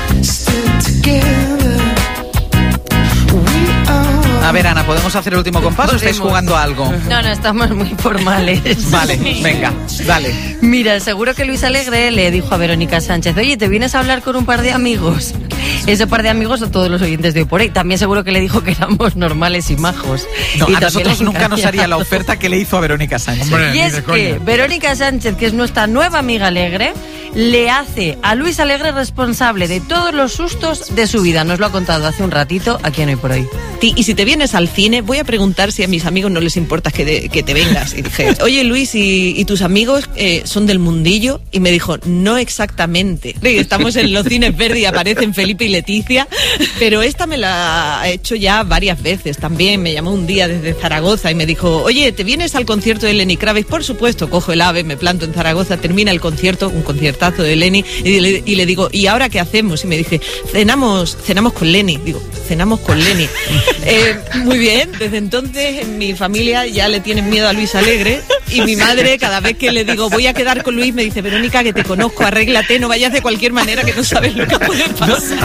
A ver, Ana, ¿podemos hacer el último compás o estáis Podemos. jugando a algo? No, no, estamos muy formales. Vale, venga, dale. Mira, seguro que Luis Alegre le dijo a Verónica Sánchez, oye, ¿te vienes a hablar con un par de amigos? Ese par de amigos son todos los oyentes de hoy por hoy. También seguro que le dijo que éramos normales y majos. No, Y a también nosotros le nunca nos engañaba. haría la oferta que le hizo a Verónica Sánchez. Hombre, Y ni es de que coña. Verónica Sánchez, que es nuestra nueva amiga Alegre, le hace a Luis Alegre responsable de todos los sustos de su vida. Nos lo ha contado hace un ratito aquí en Hoy por Hoy. Ti- Y si te vienes al cine, voy a preguntar si a mis amigos no les importa que, de- que te vengas. Y dije, oye Luis, ¿y, y tus amigos eh, son del mundillo? Y me dijo, no exactamente. Y estamos en los cines verdes y aparecen felices. Felipe y Leticia, pero esta me la ha hecho ya varias veces también. Me llamó un día desde Zaragoza y me dijo, oye, ¿te vienes al concierto de Lenny Kravitz? Por supuesto, cojo el AVE, me planto en Zaragoza, termina el concierto, un conciertazo de Lenny, y le, y le digo, ¿y ahora qué hacemos? Y me dice, cenamos, cenamos con Lenny. Digo, cenamos con Lenny. eh, muy bien, desde entonces en mi familia ya le tienen miedo a Luis Alegre, y mi madre cada vez que le digo, voy a quedar con Luis, me dice, Verónica, que te conozco, arréglate, no vayas de cualquier manera que no sabes lo que puede pasar.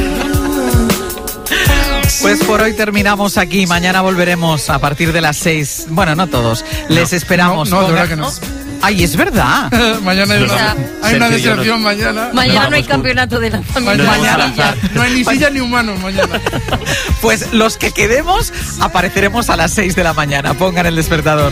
Pues por hoy terminamos aquí. Mañana volveremos a partir de las seis. Bueno, no todos. Les no, esperamos. No, no, de verdad que no. Ay, es verdad. Mañana hay una, hay una deserción no, mañana. Mañana no hay campeonato de la familia. No, mañana ya, no hay ni sillas ni humanos mañana. Pues los que quedemos apareceremos a las seis de la mañana. Pongan el despertador.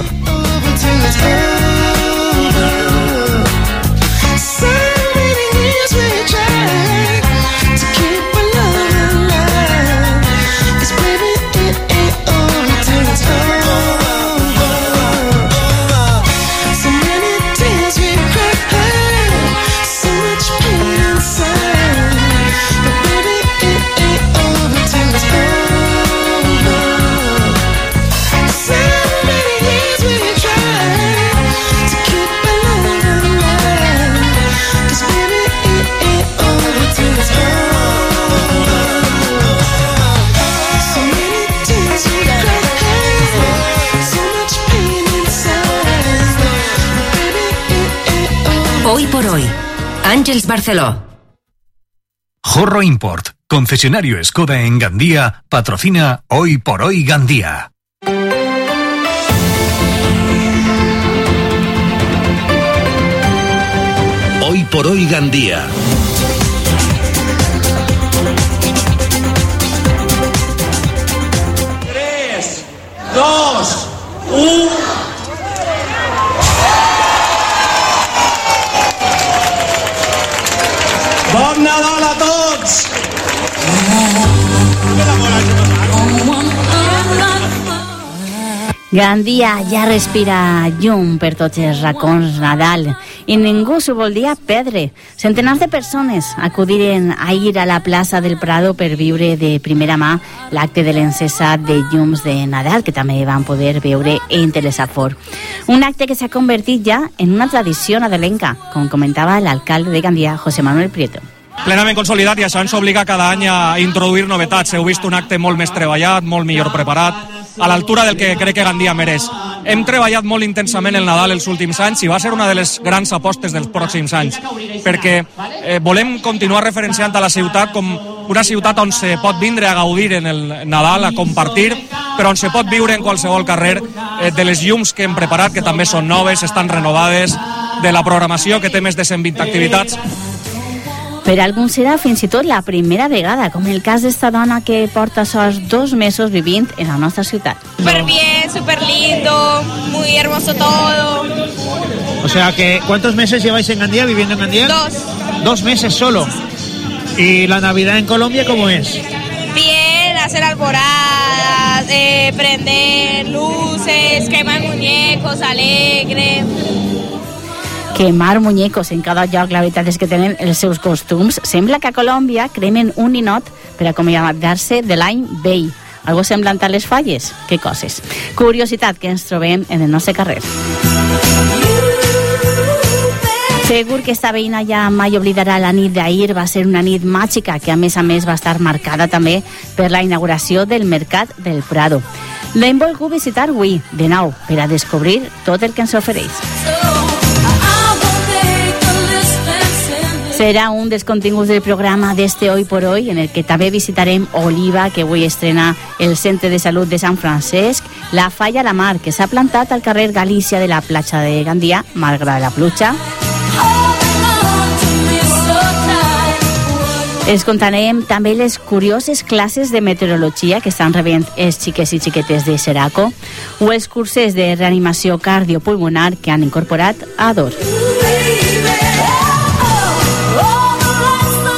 Hoy por hoy, Àngels Barceló. Jorro Import, concesionario Skoda en Gandía, patrocina Hoy por Hoy Gandía. Hoy por Hoy Gandía. tres, dos, uno. Bon Nadal a tots! Gandia ja respira llum per tots els racons Nadal i ningú s'ho voldria perdre. Centenars de persones acudiren ahir a la plaça del Prado per viure de primera mà l'acte de l'encesa de llums de Nadal, que també van poder veure en Telesafor. Un acte que s'ha convertit ja en una tradició nadalenca, com comentava l'alcalde de Gandia, José Manuel Prieto. Plenament consolidat, i això ens obliga cada any a introduir novetats. Heu vist un acte molt més treballat, molt millor preparat, a l'altura del que crec que Gandia mereix. Hem treballat molt intensament el Nadal els últims anys i va ser una de les grans apostes dels pròxims anys, perquè eh, volem continuar referenciant a la ciutat com una ciutat on se pot vindre a gaudir en el Nadal, a compartir, però on se pot viure en qualsevol carrer, eh, de les llums que hem preparat, que també són noves, estan renovades, de la programació, que té més de cent vint activitats. Per alguns serà fins i tot la primera vegada, com el cas d'esta dona que porta sols dos mesos vivint en la nostra ciutat. Súper bien, súper lindo, muy hermoso todo. O sea que, ¿cuántos meses lleváis en Gandía, viviendo en Gandía? Dos. Dos meses solo. ¿Y la Navidad en Colombia cómo es? Bien, hacer alboradas, eh, prender luces, quemar muñecos, alegre. Quemar muñecos en cada lloc, la veritat és que tenen els seus costums. Sembla que a Colòmbia cremen un ninot per acomiadar-se de l'any vell. Algo semblant a les falles? Que coses. Curiositat que ens trobem en el nostre carrer. Segur que esta veïna ja mai oblidarà la nit d'ahir. Va ser una nit màgica que a més a més va estar marcada també per la inauguració del Mercat del Prado. L'hem volgut visitar avui, de nou, per a descobrir tot el que ens ofereix. Serà un dels continguts del programa d'este Hoy por Hoy, en el que també visitarem Oliva, que avui estrena el Centre de Salut de Sant Francesc, la Falla a la Mar, que s'ha plantat al carrer Galícia de la platja de Gandia, malgrat la pluja. Es contarem també les curioses classes de meteorologia que estan rebent els xiques i xiquetes de Seraco, o els curses de reanimació cardiopulmonar que han incorporat a Ador.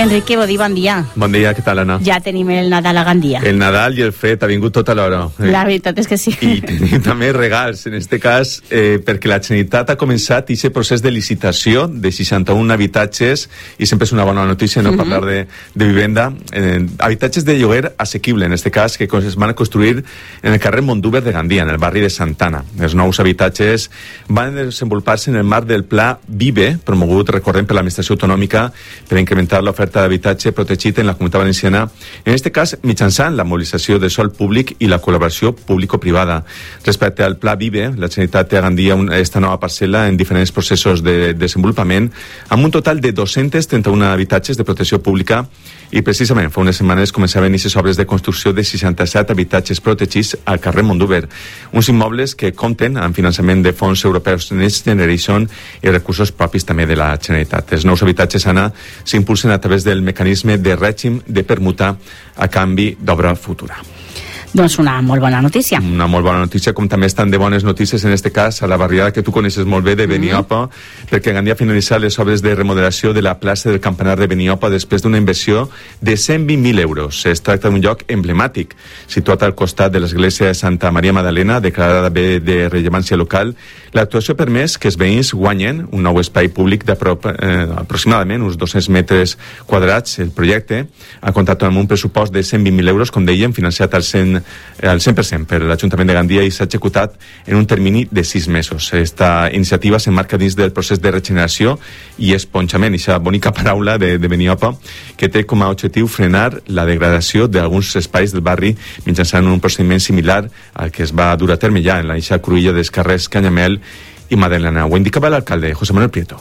Enrique Bodí, bon dia. Bon dia, què tal, Anna? Ja tenim el Nadal a Gandia. El Nadal i el fred ha vingut tota l'hora. La veritat és que sí. I tenim també regals, en este cas, eh, perquè la Generalitat ha començat aquest procés de licitació de seixanta-un habitatges, i sempre és una bona notícia, no?, uh-huh. parlar de, de vivenda. Eh, habitatges de lloguer assequible, en este cas, que es van a construir en el carrer Mondúber de Gandia, en el barri de Santana. Els nous habitatges van desenvolupar-se en el marc del Pla Vive, promogut, recordem, per l'Administració Autonòmica per incrementar l'oferta d'habitatge protegit en la Comunitat Valenciana, en aquest cas mitjançant la mobilització de sòl públic i la col·laboració público-privada. Respecte al Pla Vive, la Generalitat té a Gandia una, esta nova parcel·la en diferents processos de, de desenvolupament, amb un total de dos-cents trenta-un habitatges de protecció pública, i precisament fa unes setmanes començaven aquestes obres de construcció de seixanta-set habitatges protegits al carrer Mondúber, uns immobles que compten amb finançament de fons europeus Next Generation i recursos propis també de la Generalitat. Els nous habitatges, Anna, s'impulsen a través del mecanisme de règim de permuta a canvi d'obra futura. Doncs una molt bona notícia. Una molt bona notícia, com també estan de bones notícies en este cas a la barriada que tu coneixes molt bé de Beniopa, mm-hmm. perquè Gandia ha finalitzat les obres de remodelació de la plaça del Campanar de Beniopa després d'una inversió de cent vint mil euros. Es tracta d'un lloc emblemàtic, situat al costat de l'església de Santa Maria Magdalena, declarada bé de rellevància local. L'actuació ha permès que els veïns guanyen un nou espai públic d'aproximadament eh, uns dos-cents metres quadrats. El projecte ha comptat amb un pressupost de cent vint mil euros, com dèiem, financiat al cent al cent per cent per l'Ajuntament de Gandia, i s'ha executat en un termini de sis mesos. Esta iniciativa s'emmarca dins del procés de regeneració i esponjament, aquesta bonica paraula de, de Beniopa, que té com a objectiu frenar la degradació d'alguns espais del barri mitjançant un procediment similar al que es va dur a terme ja en la eixa cruïlla dels carrers Canyamel i Madalena. Ho indicava l'alcalde, José Manuel Prieto.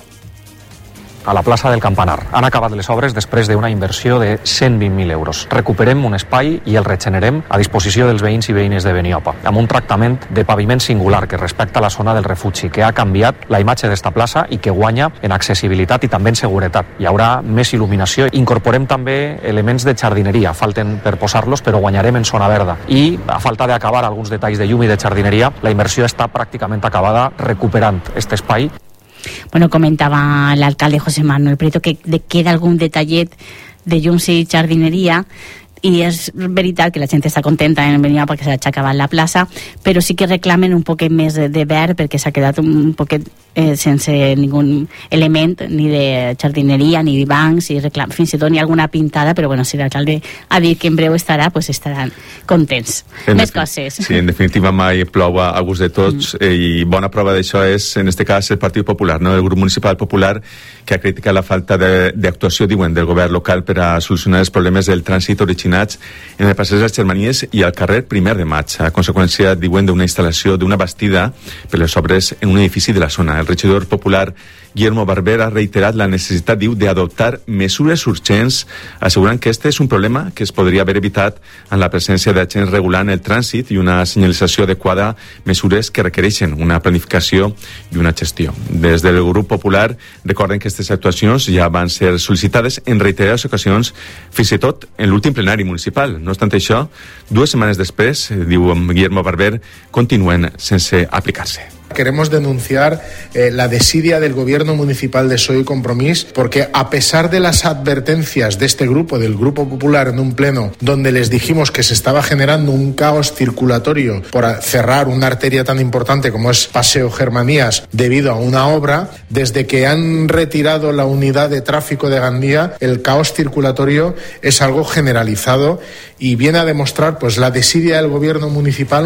A la plaça del Campanar. Han acabat les obres després d'una inversió de cent vint mil euros. Recuperem un espai i el regenerem a disposició dels veïns i veïnes de Beniopa, amb un tractament de paviment singular que respecta la zona del refugi, que ha canviat la imatge d'esta plaça i que guanya en accessibilitat i també en seguretat. Hi haurà més il·luminació. Incorporem també elements de jardineria. Falten per posar-los, però guanyarem en zona verda. I, a falta d'acabar alguns detalls de llum i de jardineria, la inversió està pràcticament acabada, recuperant aquest espai. Bueno, comentaba el alcalde José Manuel Prieto que queda algún detallet de llums i jardineria, i és veritat que la gent està contenta en venir perquè s'ha acabat la plaça, però sí que reclamen un poquet més de, de verd, perquè s'ha quedat un poquet eh, sense ningun element ni de jardineria ni de bancs, i reclam, fins i tot ni alguna pintada, però bueno, si l'alcalde ha dit que en breu estarà, pues estaran contents. En més coses. Sí, en definitiva mai plou a gust de tots, mm. eh, i bona prova d'això és, en este cas, el Partit Popular, no? El grup municipal popular, que ha criticat la falta d'actuació, diuen, del govern local per a solucionar els problemes del trànsit original en el passeig de les Germanies i al carrer Primer de Maig, a conseqüència, diuen, d'una instal·lació d'una bastida per les obres en un edifici de la zona. El regidor popular Guillermo Barber ha reiterat la necessitat, diu, d'adoptar mesures urgents, assegurant que este és un problema que es podria haver evitat en la presència d'agents regulant el trànsit i una senyalització adequada, mesures que requereixen una planificació i una gestió. Des del grup popular recorden que aquestes actuacions ja van ser sol·licitades en reiterades ocasions, fins i tot en l'últim plenari municipal. No obstant això, dues setmanes després, diu Guillermo Barber, continuen sense aplicar-se. Queremos denunciar eh, la desidia del gobierno municipal de P S O E y Compromís, porque a pesar de las advertencias de este grupo, del Grupo Popular, en un pleno donde les dijimos que se estaba generando un caos circulatorio por cerrar una arteria tan importante como es Paseo Germanías debido a una obra, desde que han retirado la unidad de tráfico de Gandía, el caos circulatorio es algo generalizado y viene a demostrar pues la desidia del gobierno municipal.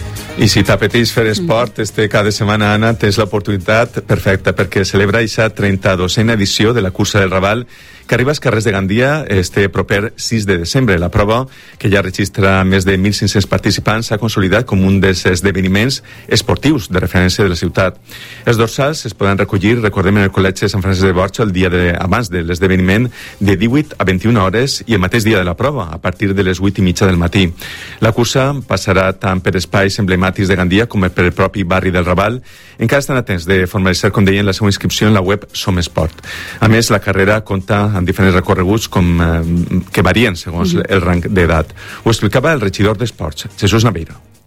I si t'apeteix fer esport este cada setmana, Anna, tens l'oportunitat perfecta, perquè celebra aquesta trenta-dosena edició de la cursa del Raval, que arriba als carrers de Gandia este proper sis de desembre. La prova, que ja registra més de mil cinc-cents participants, s'ha consolidat com un dels esdeveniments esportius de referència de la ciutat. Els dorsals es poden recollir, recordem, en el Col·legi de Sant Francesc de Borja el dia de, abans de l'esdeveniment, de divuit a vint-i-una hores i el mateix dia de la prova, a partir de les vuit i mitja del matí. La cursa passarà tant per espais emblemàtics de Gandia com per el propi barri del Raval. Encara estan atents de formalitzar, com deien, la seva inscripció en la web Som Esport. A més, la carrera compta amb diferents recorreguts com, eh, que varien segons mm-hmm. el rang d'edat. Ho explicava el regidor d'Esports, Jesús Naveiro.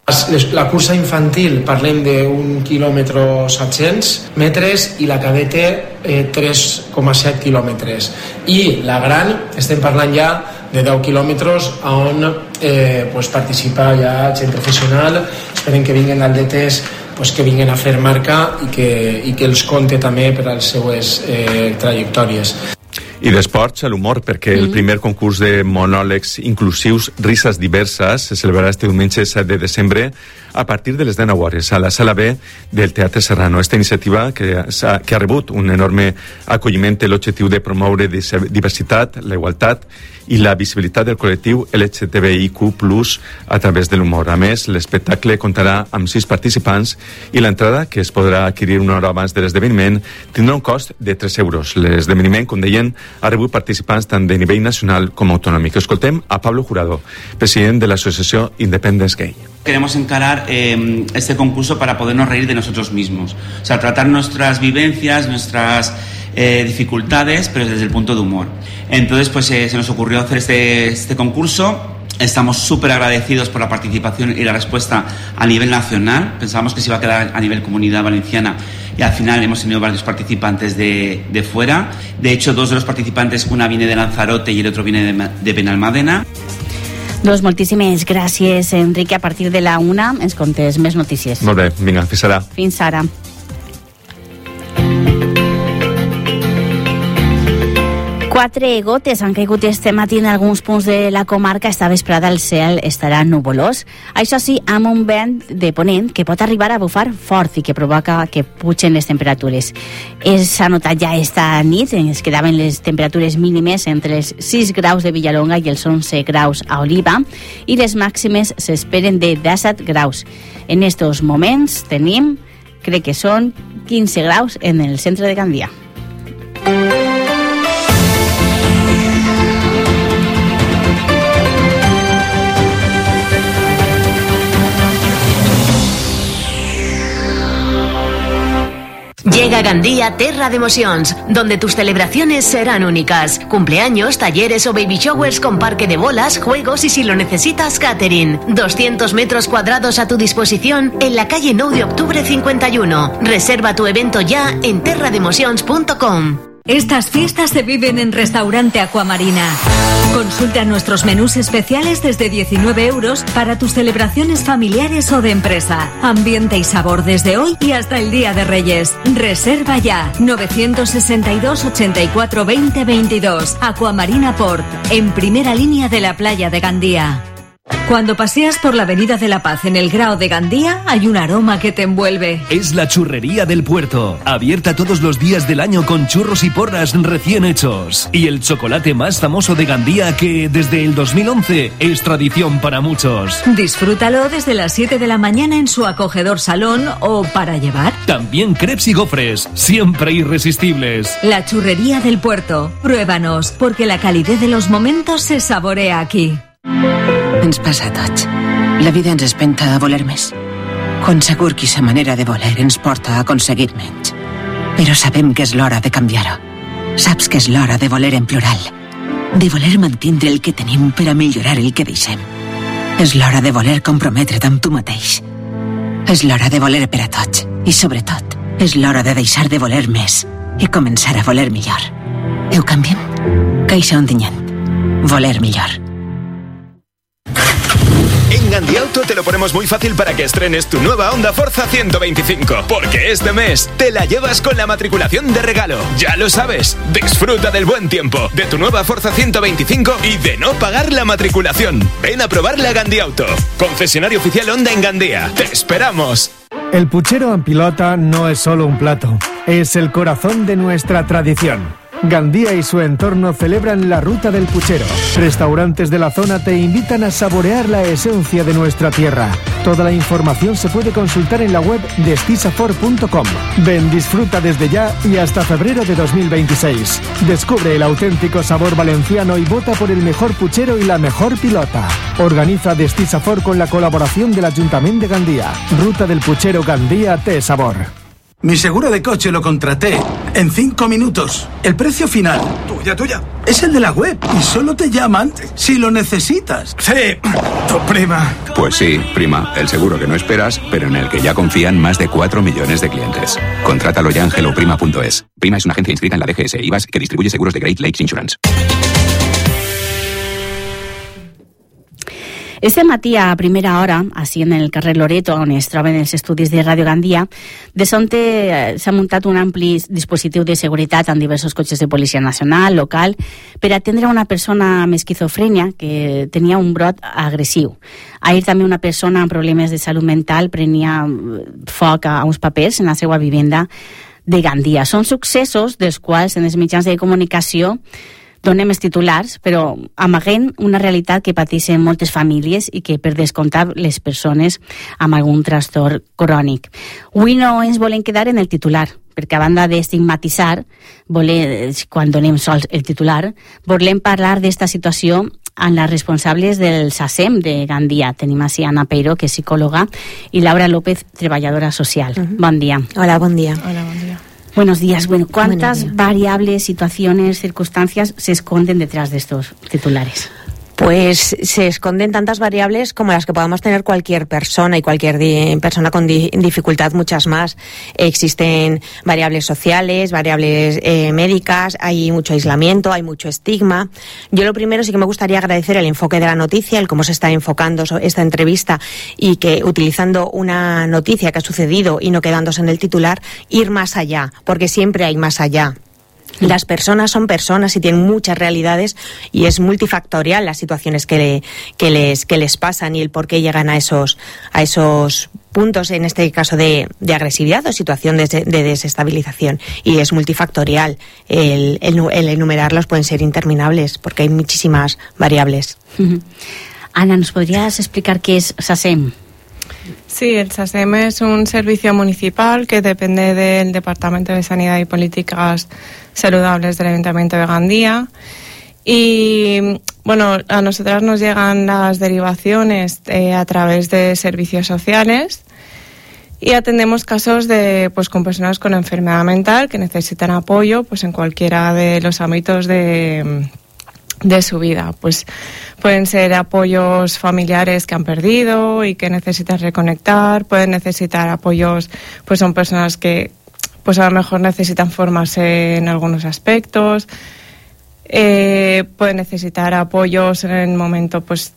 La cursa infantil parlem d'un quilòmetre set-cents metres i la cadete eh, tres coma set quilòmetres. I la gran estem parlant ja de deu quilòmetres on eh, pues participa ja gent professional. Esperem que vinguin atletes pues que vinguin a fer marca i que, i que els compte també per a les seues eh, trajectòries. I d'esports a l'humor, perquè mm. el primer concurs de monòlegs inclusius Risses Diverses se celebrarà este diumenge set de desembre a partir de les dinou hores a la sala B del Teatre Serrano. Esta iniciativa, que ha, que ha rebut un enorme acolliment, té l'objectiu de promoure diversitat, la igualtat i la visibilitat del col·lectiu L G T B I Q plus, a través de l'humor. A més, l'espectacle comptarà amb sis participants i l'entrada, que es podrà adquirir una hora abans de l'esdeveniment, tindrà un cost de tres euros. L'esdeveniment, com deien, ha rebut participants tant de nivell nacional com autonòmic. Escoltem a Pablo Jurado, president de l'associació Independence Gay. Queremos encarar eh, este concurso para podernos reír de nosotros mismos. O sea, tratar nuestras vivencias, nuestras eh, dificultades, pero desde el punto de humor. Entonces, pues eh, se nos ocurrió hacer este, este concurso. Estamos súper agradecidos por la participación y la respuesta a nivel nacional. Pensábamos que se iba a quedar a nivel Comunidad Valenciana y al final hemos tenido varios participantes de, de fuera. De hecho, dos de los participantes, una viene de Lanzarote y el otro viene de, de Benalmádena. Doncs moltíssimes gràcies, Enrique. A partir de la una ens contes més notícies. Molt bé, vinga, fins ara. Fins ara. Quatre gotes han caigut este matí en alguns punts de la comarca. Esta vesprada el cel estarà nuvolós. Això sí, amb un vent de ponent que pot arribar a bufar fort i que provoca que pugen les temperatures. S'ha notat ja esta nit, es quedaven les temperatures mínimes entre els sis graus de Villalonga i els onze graus a Oliva, i les màximes s'esperen de disset graus. En estos moments tenim, crec que són quinze graus en el centre de Gandia. Llega Gandía Terra de Emocions, donde tus celebraciones serán únicas. Cumpleaños, talleres o baby showers con parque de bolas, juegos y, si lo necesitas, catering. doscientos metros cuadrados a tu disposición en la calle nueve de octubre cincuenta y uno. Reserva tu evento ya en terra de emocions punto com. Estas fiestas se viven en Restaurante Aquamarina. Consulta nuestros menús especiales desde diecinueve euros para tus celebraciones familiares o de empresa. Ambiente y sabor desde hoy y hasta el Día de Reyes. Reserva ya. novecientos sesenta y dos, ochenta y cuatro, veinte, veintidós. Aquamarina Port, en primera línea de la playa de Gandía. Cuando paseas por la Avenida de la Paz en el Grao de Gandía, hay un aroma que te envuelve. Es la Churrería del Puerto, abierta todos los días del año con churros y porras recién hechos. Y el chocolate más famoso de Gandía, que desde el dos mil once es tradición para muchos. Disfrútalo desde las siete de la mañana en su acogedor salón o para llevar. También crepes y gofres, siempre irresistibles. La Churrería del Puerto. Pruébanos, porque la calidez de los momentos se saborea aquí. Ens passa a tots. La vida ens espenta a voler més. Quan segur que sa manera de voler ens porta a aconseguir menys. Però sabem que és l'hora de canviar-ho. Saps que és l'hora de voler en plural. De voler mantindre el que tenim per a millorar el que deixem. És l'hora de voler comprometre't amb tu mateix. És l'hora de voler per a tots. I sobretot, és l'hora de deixar de voler més i començar a voler millor. Ho canviem? Caixa Ontinyent. Voler millor. En Gandiauto te lo ponemos muy fácil para que estrenes tu nueva Honda Forza ciento veinticinco, porque este mes te la llevas con la matriculación de regalo. Ya lo sabes, disfruta del buen tiempo, de tu nueva Forza ciento veinticinco y de no pagar la matriculación. Ven a probarla a Gandiauto, concesionario oficial Honda en Gandía. ¡Te esperamos! El puchero en pilota no es solo un plato, es el corazón de nuestra tradición. Gandía y su entorno celebran la Ruta del Puchero. Restaurantes de la zona te invitan a saborear la esencia de nuestra tierra. Toda la información se puede consultar en la web de estisafor punto com. Ven, disfruta desde ya y hasta febrero de dos mil veintiséis. Descubre el auténtico sabor valenciano y vota por el mejor puchero y la mejor pilota. Organiza Destisafor con la colaboración del Ayuntamiento de Gandía. Ruta del Puchero Gandía té sabor. Mi seguro de coche lo contraté en cinco minutos. El precio final, Tuya, tuya. es el de la web y solo te llaman si lo necesitas. Sí, tu prima. Pues sí, prima, el seguro que no esperas, pero en el que ya confían más de cuatro millones de clientes. Contrátalo ya en hello prima punto es. Prima es una agencia inscrita en la D G S I V A S que distribuye seguros de Great Lakes Insurance. Este matí a primera hora, així en el carrer Loreto, on es troben els estudis de Ràdio Gandia, de Sonte s'ha muntat un ampli dispositiu de seguretat en diversos cotxes de Policia Nacional, local, per atendre a una persona amb esquizofrènia que tenia un brot agressiu. Ahir també una persona amb problemes de salut mental prenia foc a uns papers en la seva vivenda de Gandia. Són successos dels quals en els mitjans de comunicació donem els titulars, però amaguem una realitat que pateixen moltes famílies i que, per descomptar, les persones amb algun trastorn crònic. Avui no ens volem quedar en el titular, perquè a banda d'estigmatitzar, quan donem sols el titular, volem parlar d'esta situació amb les responsables del S A C E M de Gandia. Tenim així Ana Peiro, que és psicòloga, i Laura López, treballadora social. Uh-huh. Bon dia. Hola, bon dia. Hola, bon dia. Buenos días. Bueno, ¿cuántas variables, situaciones, circunstancias se esconden detrás de estos titulares? Pues se esconden tantas variables como las que podamos tener cualquier persona y cualquier di- persona con di- dificultad, muchas más. Existen variables sociales, variables eh, médicas, hay mucho aislamiento, hay mucho estigma. Yo lo primero sí que me gustaría agradecer el enfoque de la noticia, el cómo se está enfocando esta entrevista y que utilizando una noticia que ha sucedido y no quedándose en el titular, ir más allá, porque siempre hay más allá. Las personas son personas y tienen muchas realidades y es multifactorial las situaciones que, le, que, les, que les pasan y el por qué llegan a esos, a esos puntos, en este caso de, de agresividad o situación de, de desestabilización. Y es multifactorial. El, el, el enumerarlos pueden ser interminables porque hay muchísimas variables. Uh-huh. Ana, ¿nos podrías explicar qué es S A C E M? Sí, el S A C E M es un servicio municipal que depende del Departamento de Sanidad y Políticas Saludables del Ayuntamiento de Gandía. Y bueno, a nosotras nos llegan las derivaciones eh, a través de servicios sociales y atendemos casos de pues con personas con enfermedad mental que necesitan apoyo pues en cualquiera de los ámbitos de de su vida. Pues pueden ser apoyos familiares que han perdido y que necesitan reconectar, pueden necesitar apoyos, pues son personas que pues a lo mejor necesitan formarse en algunos aspectos, eh, pueden necesitar apoyos en el momento pues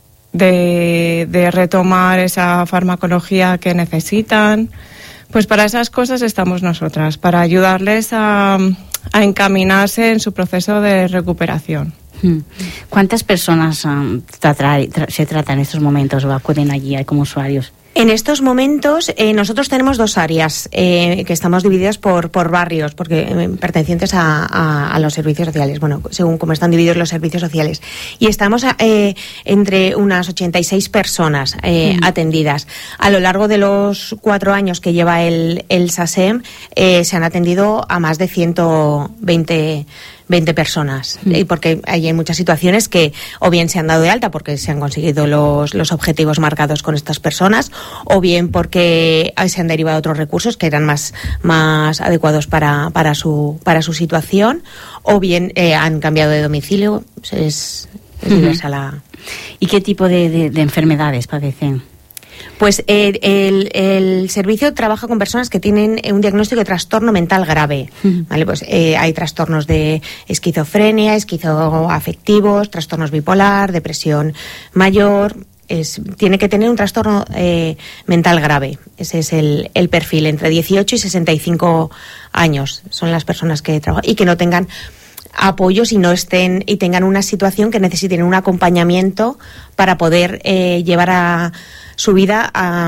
de, de retomar esa farmacología que necesitan. Pues para esas cosas estamos nosotras, para ayudarles a, a encaminarse en su proceso de recuperación. ¿Cuántas personas um, trata, tra, se tratan en estos momentos o acuden allí como usuarios? En estos momentos eh, nosotros tenemos dos áreas eh, que estamos divididas por, por barrios, porque eh, pertenecientes a, a, a los servicios sociales, bueno, según cómo están divididos los servicios sociales. Y estamos eh, entre unas ochenta y seis personas eh, mm. atendidas. A lo largo de los cuatro años que lleva el, el S A C E M, eh, se han atendido a más de ciento veinte personas, mm. y porque hay muchas situaciones que o bien se han dado de alta porque se han conseguido los, los objetivos marcados con estas personas, o bien porque se han derivado otros recursos que eran más, más adecuados para, para, su, para su situación, o bien eh, han cambiado de domicilio. Es, es uh-huh. diversa la... ¿Y qué tipo de, de, de enfermedades padecen? Pues eh, el, el servicio trabaja con personas que tienen un diagnóstico de trastorno mental grave. Uh-huh. ¿Vale? Pues eh, hay trastornos de esquizofrenia, esquizoafectivos, trastornos bipolar, depresión mayor. Es, tiene que tener un trastorno eh, mental grave. Ese es el, el perfil. Entre dieciocho y sesenta y cinco años son las personas que trabajan y que no tengan apoyos y no estén y tengan una situación que necesiten un acompañamiento para poder eh, llevar a su vida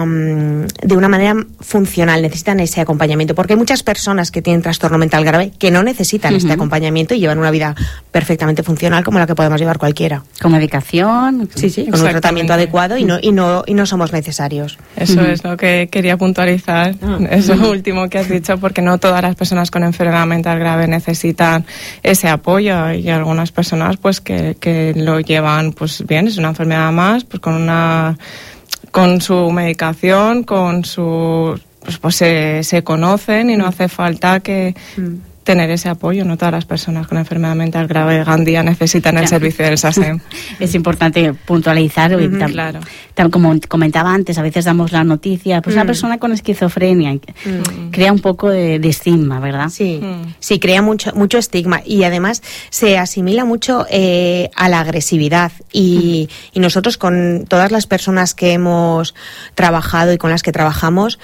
um, de una manera funcional. Necesitan ese acompañamiento, porque hay muchas personas que tienen trastorno mental grave que no necesitan uh-huh. este acompañamiento y llevan una vida perfectamente funcional como la que podemos llevar cualquiera. Con medicación, sí, sí, con un tratamiento adecuado y no y no y no somos necesarios. Eso uh-huh. es lo que quería puntualizar, uh-huh. eso último que has dicho, porque no todas las personas con enfermedad mental grave necesitan ese apoyo, y algunas personas pues que, que lo llevan pues bien, es una enfermedad más, pues con una con su medicación, con su pues, pues se, se conocen y no hace falta que... Mm. tener ese apoyo. No todas las personas con enfermedad mental grave de Gandía necesitan el claro. servicio del SASEM. Es importante puntualizar. Uh-huh, tal, claro. tal como comentaba antes, a veces damos la noticia, pues mm. una persona con esquizofrenia mm. crea un poco de, de estigma, ¿verdad? Sí, mm. sí, crea mucho, mucho estigma y además se asimila mucho eh, a la agresividad y, mm. y nosotros con todas las personas que hemos trabajado y con las que trabajamos,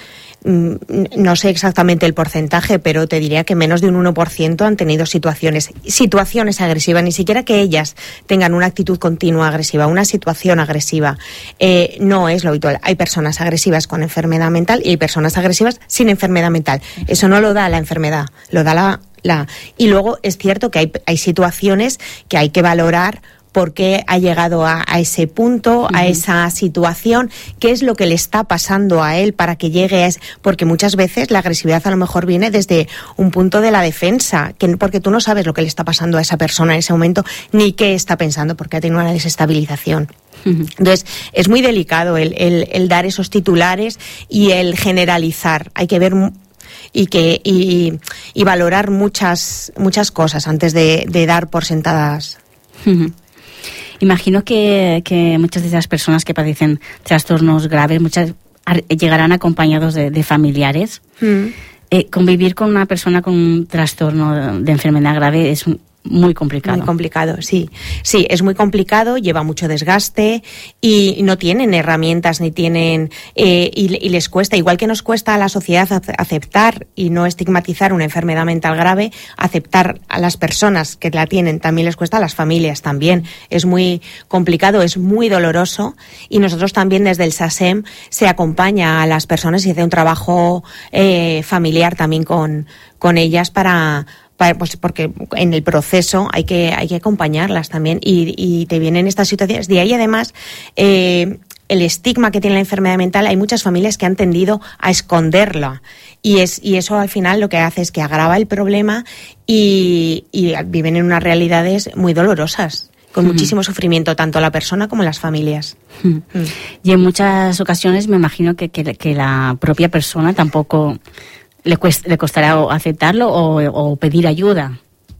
no sé exactamente el porcentaje, pero te diría que menos de un uno por ciento han tenido situaciones situaciones agresivas, ni siquiera que ellas tengan una actitud continua agresiva, una situación agresiva. Eh, no es lo habitual. Hay personas agresivas con enfermedad mental y hay personas agresivas sin enfermedad mental. Eso no lo da la enfermedad, lo da la... la... Y luego es cierto que hay, hay situaciones que hay que valorar por qué ha llegado a, a ese punto, uh-huh. a esa situación, qué es lo que le está pasando a él para que llegue a ese... Porque muchas veces la agresividad a lo mejor viene desde un punto de la defensa, que, porque tú no sabes lo que le está pasando a esa persona en ese momento, ni qué está pensando, porque ha tenido una desestabilización. Uh-huh. Entonces, es muy delicado el, el, el dar esos titulares y el generalizar. Hay que ver... y que y, y valorar muchas muchas cosas antes de, de dar por sentadas. Uh-huh. Imagino que, que muchas de esas personas que padecen trastornos graves, muchas llegarán acompañados de, de familiares. Mm. Eh, convivir con una persona con un trastorno de enfermedad grave es un, muy complicado. Muy complicado, sí. Sí, es muy complicado, lleva mucho desgaste y no tienen herramientas ni tienen... Eh, y, y les cuesta, igual que nos cuesta a la sociedad aceptar y no estigmatizar una enfermedad mental grave, aceptar a las personas que la tienen también les cuesta, a las familias también. Es muy complicado, es muy doloroso y nosotros también desde el SASEM se acompaña a las personas y hace un trabajo eh, familiar también con, con ellas para... pues porque en el proceso hay que hay que acompañarlas también y, y te vienen estas situaciones. De ahí además eh, el estigma que tiene la enfermedad mental, hay muchas familias que han tendido a esconderla y es y eso al final lo que hace es que agrava el problema y, y viven en unas realidades muy dolorosas, con mm. muchísimo sufrimiento, tanto la persona como las familias. Mm. Mm. Y en muchas ocasiones me imagino que, que, que la propia persona tampoco... ¿Le, cuesta, ¿Le costará aceptarlo o, o pedir ayuda?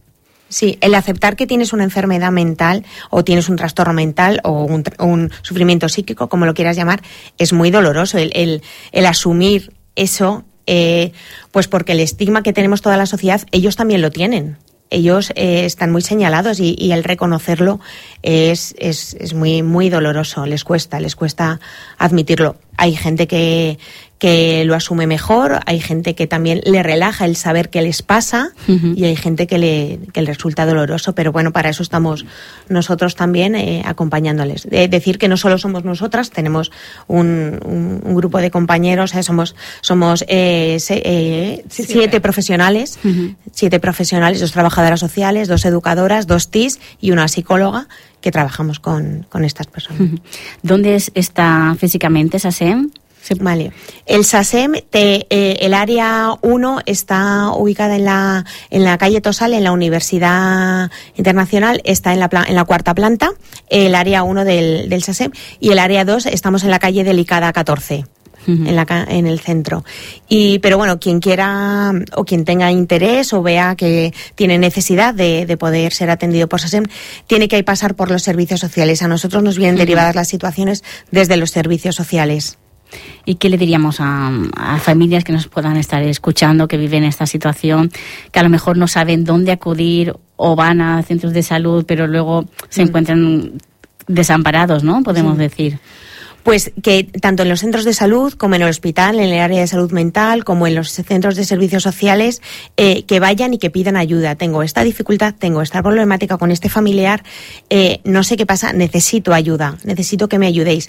Sí, el aceptar que tienes una enfermedad mental o tienes un trastorno mental o un, un sufrimiento psíquico, como lo quieras llamar, es muy doloroso. El, el, el asumir eso, eh, pues porque el estigma que tenemos toda la sociedad, ellos también lo tienen. Ellos eh, están muy señalados y, y el reconocerlo es, es, es muy, muy doloroso. Les cuesta, les cuesta admitirlo. Hay gente que... que lo asume mejor, hay gente que también le relaja el saber qué les pasa uh-huh. y hay gente que le, que le resulta doloroso, pero bueno, para eso estamos nosotros también eh, acompañándoles. De decir que no solo somos nosotras, tenemos un, un, un grupo de compañeros, eh, somos somos eh, se, eh, sí, siete sí, profesionales, uh-huh. siete profesionales, dos trabajadoras sociales, dos educadoras, dos T I S y una psicóloga que trabajamos con, con estas personas. Uh-huh. ¿Dónde es, está físicamente SASEM? Vale. El SASEM, te, eh, el área uno está ubicada en la en la calle Tosal, en la Universidad Internacional, está en la en la cuarta planta, el área uno del, del SASEM, y el área dos estamos en la calle Delicada catorce. Uh-huh. En, la, en el centro. Y, pero bueno, quien quiera o quien tenga interés o vea que tiene necesidad de, de poder ser atendido por SASEM, tiene que pasar por los servicios sociales. A nosotros nos vienen uh-huh. derivadas las situaciones desde los servicios sociales. ¿Y qué le diríamos a, a familias que nos puedan estar escuchando, que viven esta situación, que a lo mejor no saben dónde acudir o van a centros de salud, pero luego se encuentran desamparados, ¿no? Podemos sí. decir. Pues que tanto en los centros de salud como en el hospital, en el área de salud mental, como en los centros de servicios sociales, eh, que vayan y que pidan ayuda. Tengo esta dificultad, tengo esta problemática con este familiar, eh, no sé qué pasa, necesito ayuda, necesito que me ayudéis.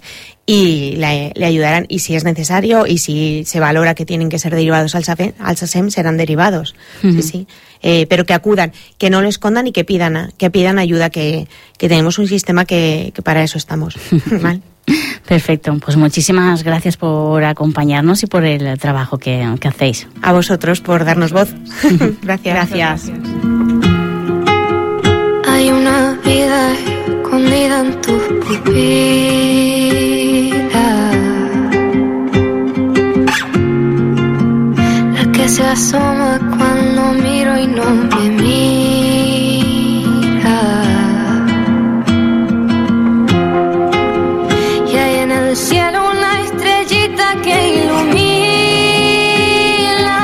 Y le, le ayudarán, y si es necesario, y si se valora que tienen que ser derivados al SASEM, al SASEM serán derivados. Uh-huh. Sí, sí. Eh, pero que acudan, que no lo escondan y que pidan, que pidan ayuda, que, que tenemos un sistema que, que para eso estamos. ¿Vale? Perfecto, pues muchísimas gracias por acompañarnos y por el trabajo que, que hacéis. A vosotros por darnos voz. Gracias. Gracias. Hay una vida escondida en tus pupilas asoma cuando miro y no me mira. Y hay en el cielo una estrellita que ilumina.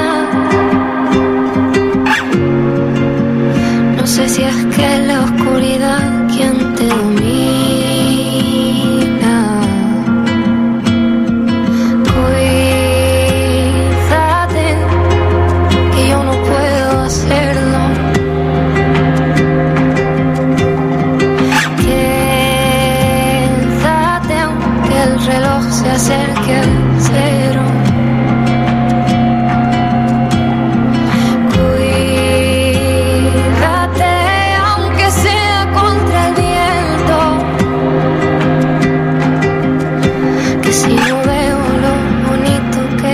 No sé si es que es la oscuridad quien te domina. Acerque al cero. Cuídate aunque sea contra el viento, que si no veo lo bonito que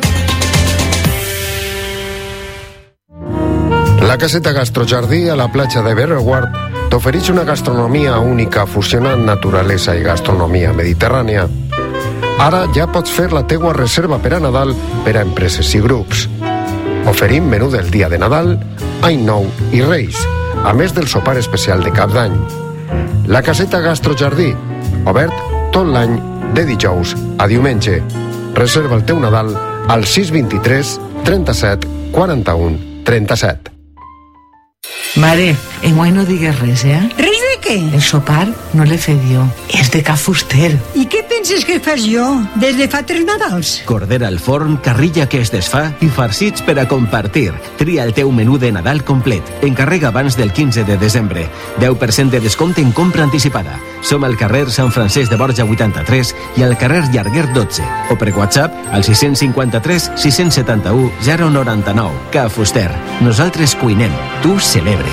te... La caseta Gastrojardí a la platja de Berreward t'ofereix una gastronomia única fusionant naturalesa i gastronomia mediterrània. Ara ja pots fer la teua reserva per a Nadal per a empreses i grups. Oferim menú del dia de Nadal, Any Nou i Reis, a més del sopar especial de Cap d'Any. La caseta Gastrojardí, obert tot l'any de dijous a diumenge. Reserva el teu Nadal al sis dos tres, trenta-set, quaranta-u, trenta-set. Mare, enguany no digues res, eh? Res de què? El sopar no l'he fet jo, és de Ca Fuster. I què penses que fas jo des de fa tres Nadals? Cordera al forn, carrilla que es desfà i farcits per a compartir. Tria el teu menú de Nadal complet. Encarrega abans del quinze de desembre. deu per cent de descompte en compra anticipada. Som al carrer Sant Francesc de Borja vuitanta-tres i al carrer Llarguer dotze. O per WhatsApp al sis cinquanta-tres, sis setanta-u, zero noranta-nou. Ca Fuster. Nosaltres cuinem. Tu celebres.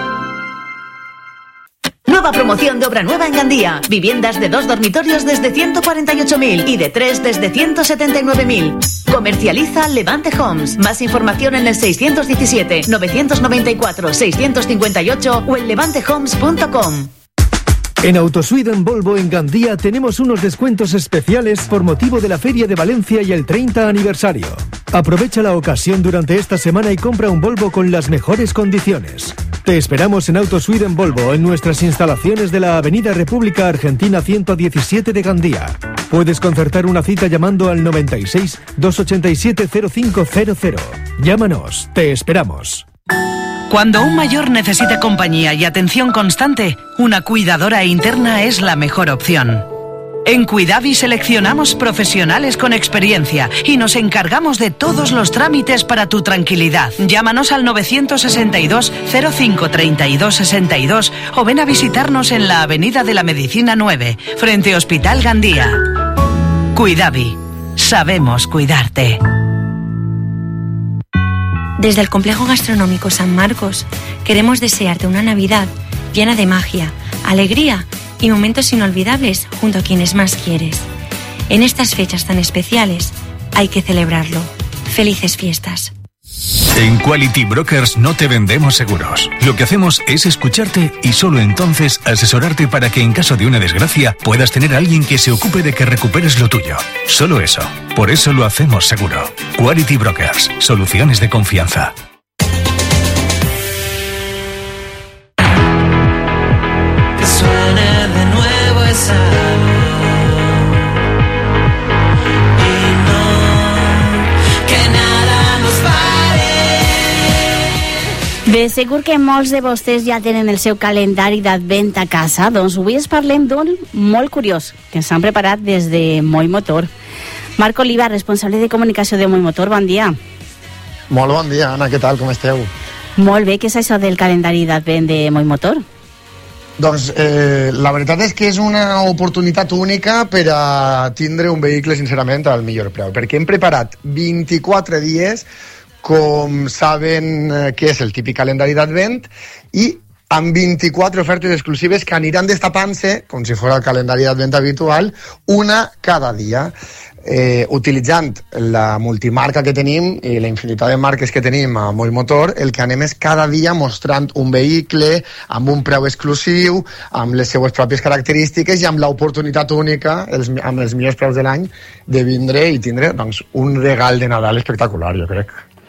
Nueva promoción de obra nueva en Gandía. Viviendas de dos dormitorios desde ciento cuarenta y ocho mil y de tres desde ciento setenta y nueve mil. Comercializa Levante Homes. Más información en el seiscientos diecisiete, novecientos noventa y cuatro, seiscientos cincuenta y ocho o en levante homes punto com. En Autosweden Volvo en Gandía tenemos unos descuentos especiales por motivo de la Feria de Valencia y el treinta aniversario. Aprovecha la ocasión durante esta semana y compra un Volvo con las mejores condiciones. Te esperamos en Autosweden Volvo en nuestras instalaciones de la Avenida República Argentina ciento diecisiete de Gandía. Puedes concertar una cita llamando al noventa y seis, doscientos ochenta y siete, cero cinco cero cero. Llámanos, te esperamos. Cuando un mayor necesita compañía y atención constante, una cuidadora interna es la mejor opción. En Cuidavi seleccionamos profesionales con experiencia y nos encargamos de todos los trámites para tu tranquilidad. Llámanos al novecientos sesenta y dos, cero cinco, treinta y dos, sesenta y dos o ven a visitarnos en la Avenida de la Medicina nueve, frente Hospital Gandía. Cuidavi. Sabemos cuidarte. Desde el Complejo Gastronómico San Marcos queremos desearte una Navidad llena de magia, alegría y momentos inolvidables junto a quienes más quieres. En estas fechas tan especiales hay que celebrarlo. Felices fiestas. En Quality Brokers no te vendemos seguros. Lo que hacemos es escucharte y solo entonces asesorarte para que en caso de una desgracia puedas tener a alguien que se ocupe de que recuperes lo tuyo. Solo eso. Por eso lo hacemos seguro. Quality Brokers. Soluciones de confianza. Que suene de nuevo esa De segur que molts de vostès ja tenen el seu calendari d'advent a casa, doncs avui es parlem d'un molt curiós que ens han preparat des de Moll Motor. Marc Oliva, responsable de comunicació de Moll Motor, bon dia. Molt bon dia, Anna, què tal, com esteu? Molt bé, què és això del calendari d'advent de Moll Motor? Doncs eh, la veritat és que és una oportunitat única per a tindre un vehicle, sincerament, al millor preu, perquè hem preparat vint-i-quatre dies, com saben que és el típic calendari d'advent, i amb vint-i-quatre ofertes exclusives que aniran destapant-se, com si fos el calendari d'advent habitual, una cada dia. Eh, utilitzant la multimarca que tenim i la infinitat de marques que tenim a Moll Motor, el que anem és cada dia mostrant un vehicle amb un preu exclusiu, amb les seues pròpies característiques i amb l'oportunitat única, els, amb els millors preus de l'any, de vindre i tindre doncs, un regal de Nadal espectacular, jo crec.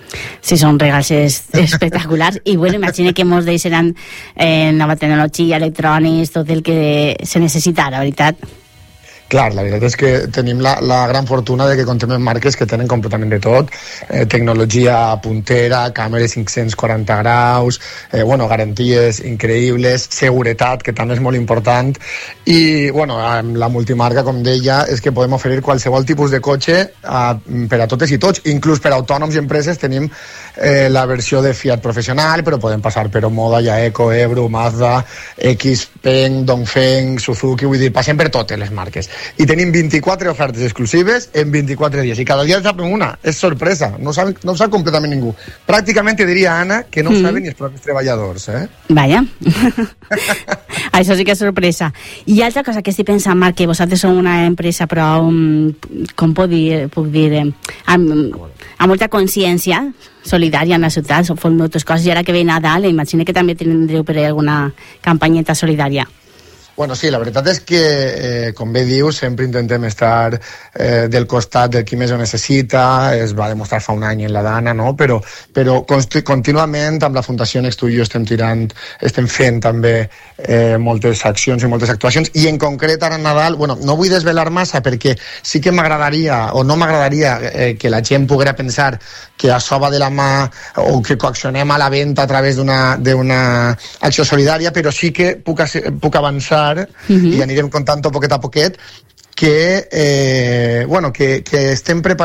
Sí, són regals espectaculars i bueno, imagina que molts d'ells seran eh, nova tecnologia, electrònics, tot el que se necessita, la veritat. Clar, la veritat és que tenim la, la gran fortuna de que contem amb marques que tenen completament de tot, eh, tecnologia puntera, càmeres cinc-cents quaranta graus, eh, bueno, garanties increïbles, seguretat, que també és molt important, i bueno, amb la multimarca, com deia, és que podem oferir qualsevol tipus de cotxe a, per a totes i tots, inclús per a autònoms i empreses tenim eh, la versió de Fiat professional, però podem passar per Omoda, Yaeco, Ebro, Mazda, Xpeng, Dongfeng, Suzuki, vull dir, passem per totes les marques. I tenim vint-i-quatre ofertes exclusives en vint-i-quatre dies, i cada dia en sapem una, és sorpresa, no ho sap, no ho sap completament ningú. Pràcticament te diria, Anna, que no ho mm. saben ni els propis treballadors, eh? Vaya. Això sí que és sorpresa. I altra cosa que estic pensant, Marc, que vosaltres sou una empresa però, um, com puc dir, puc dir eh, amb, amb molta consciència solidària en la ciutat, feu moltes coses, i ara que ve Nadal, imagino que també tindreu per alguna campanyeta solidària. Bueno, sí, la veritat és que, eh, com bé dius, sempre intentem estar eh, del costat del qui més ho necessita, es va demostrar fa un any en la Dana, no? Però, però contínuament amb la Fundació Next to You estem tirant, estem fent també eh, moltes accions i moltes actuacions, i en concret ara a Nadal, bueno, no vull desvelar massa perquè sí que m'agradaria, o no m'agradaria eh, que la gent poguera pensar que això va de la mà o que coaccionem a la venda a través d'una d'una acció solidària, però sí que puc, puc avançar uh-huh. i anirem contant poquet a poquet que, eh, bueno, que, que estem preparats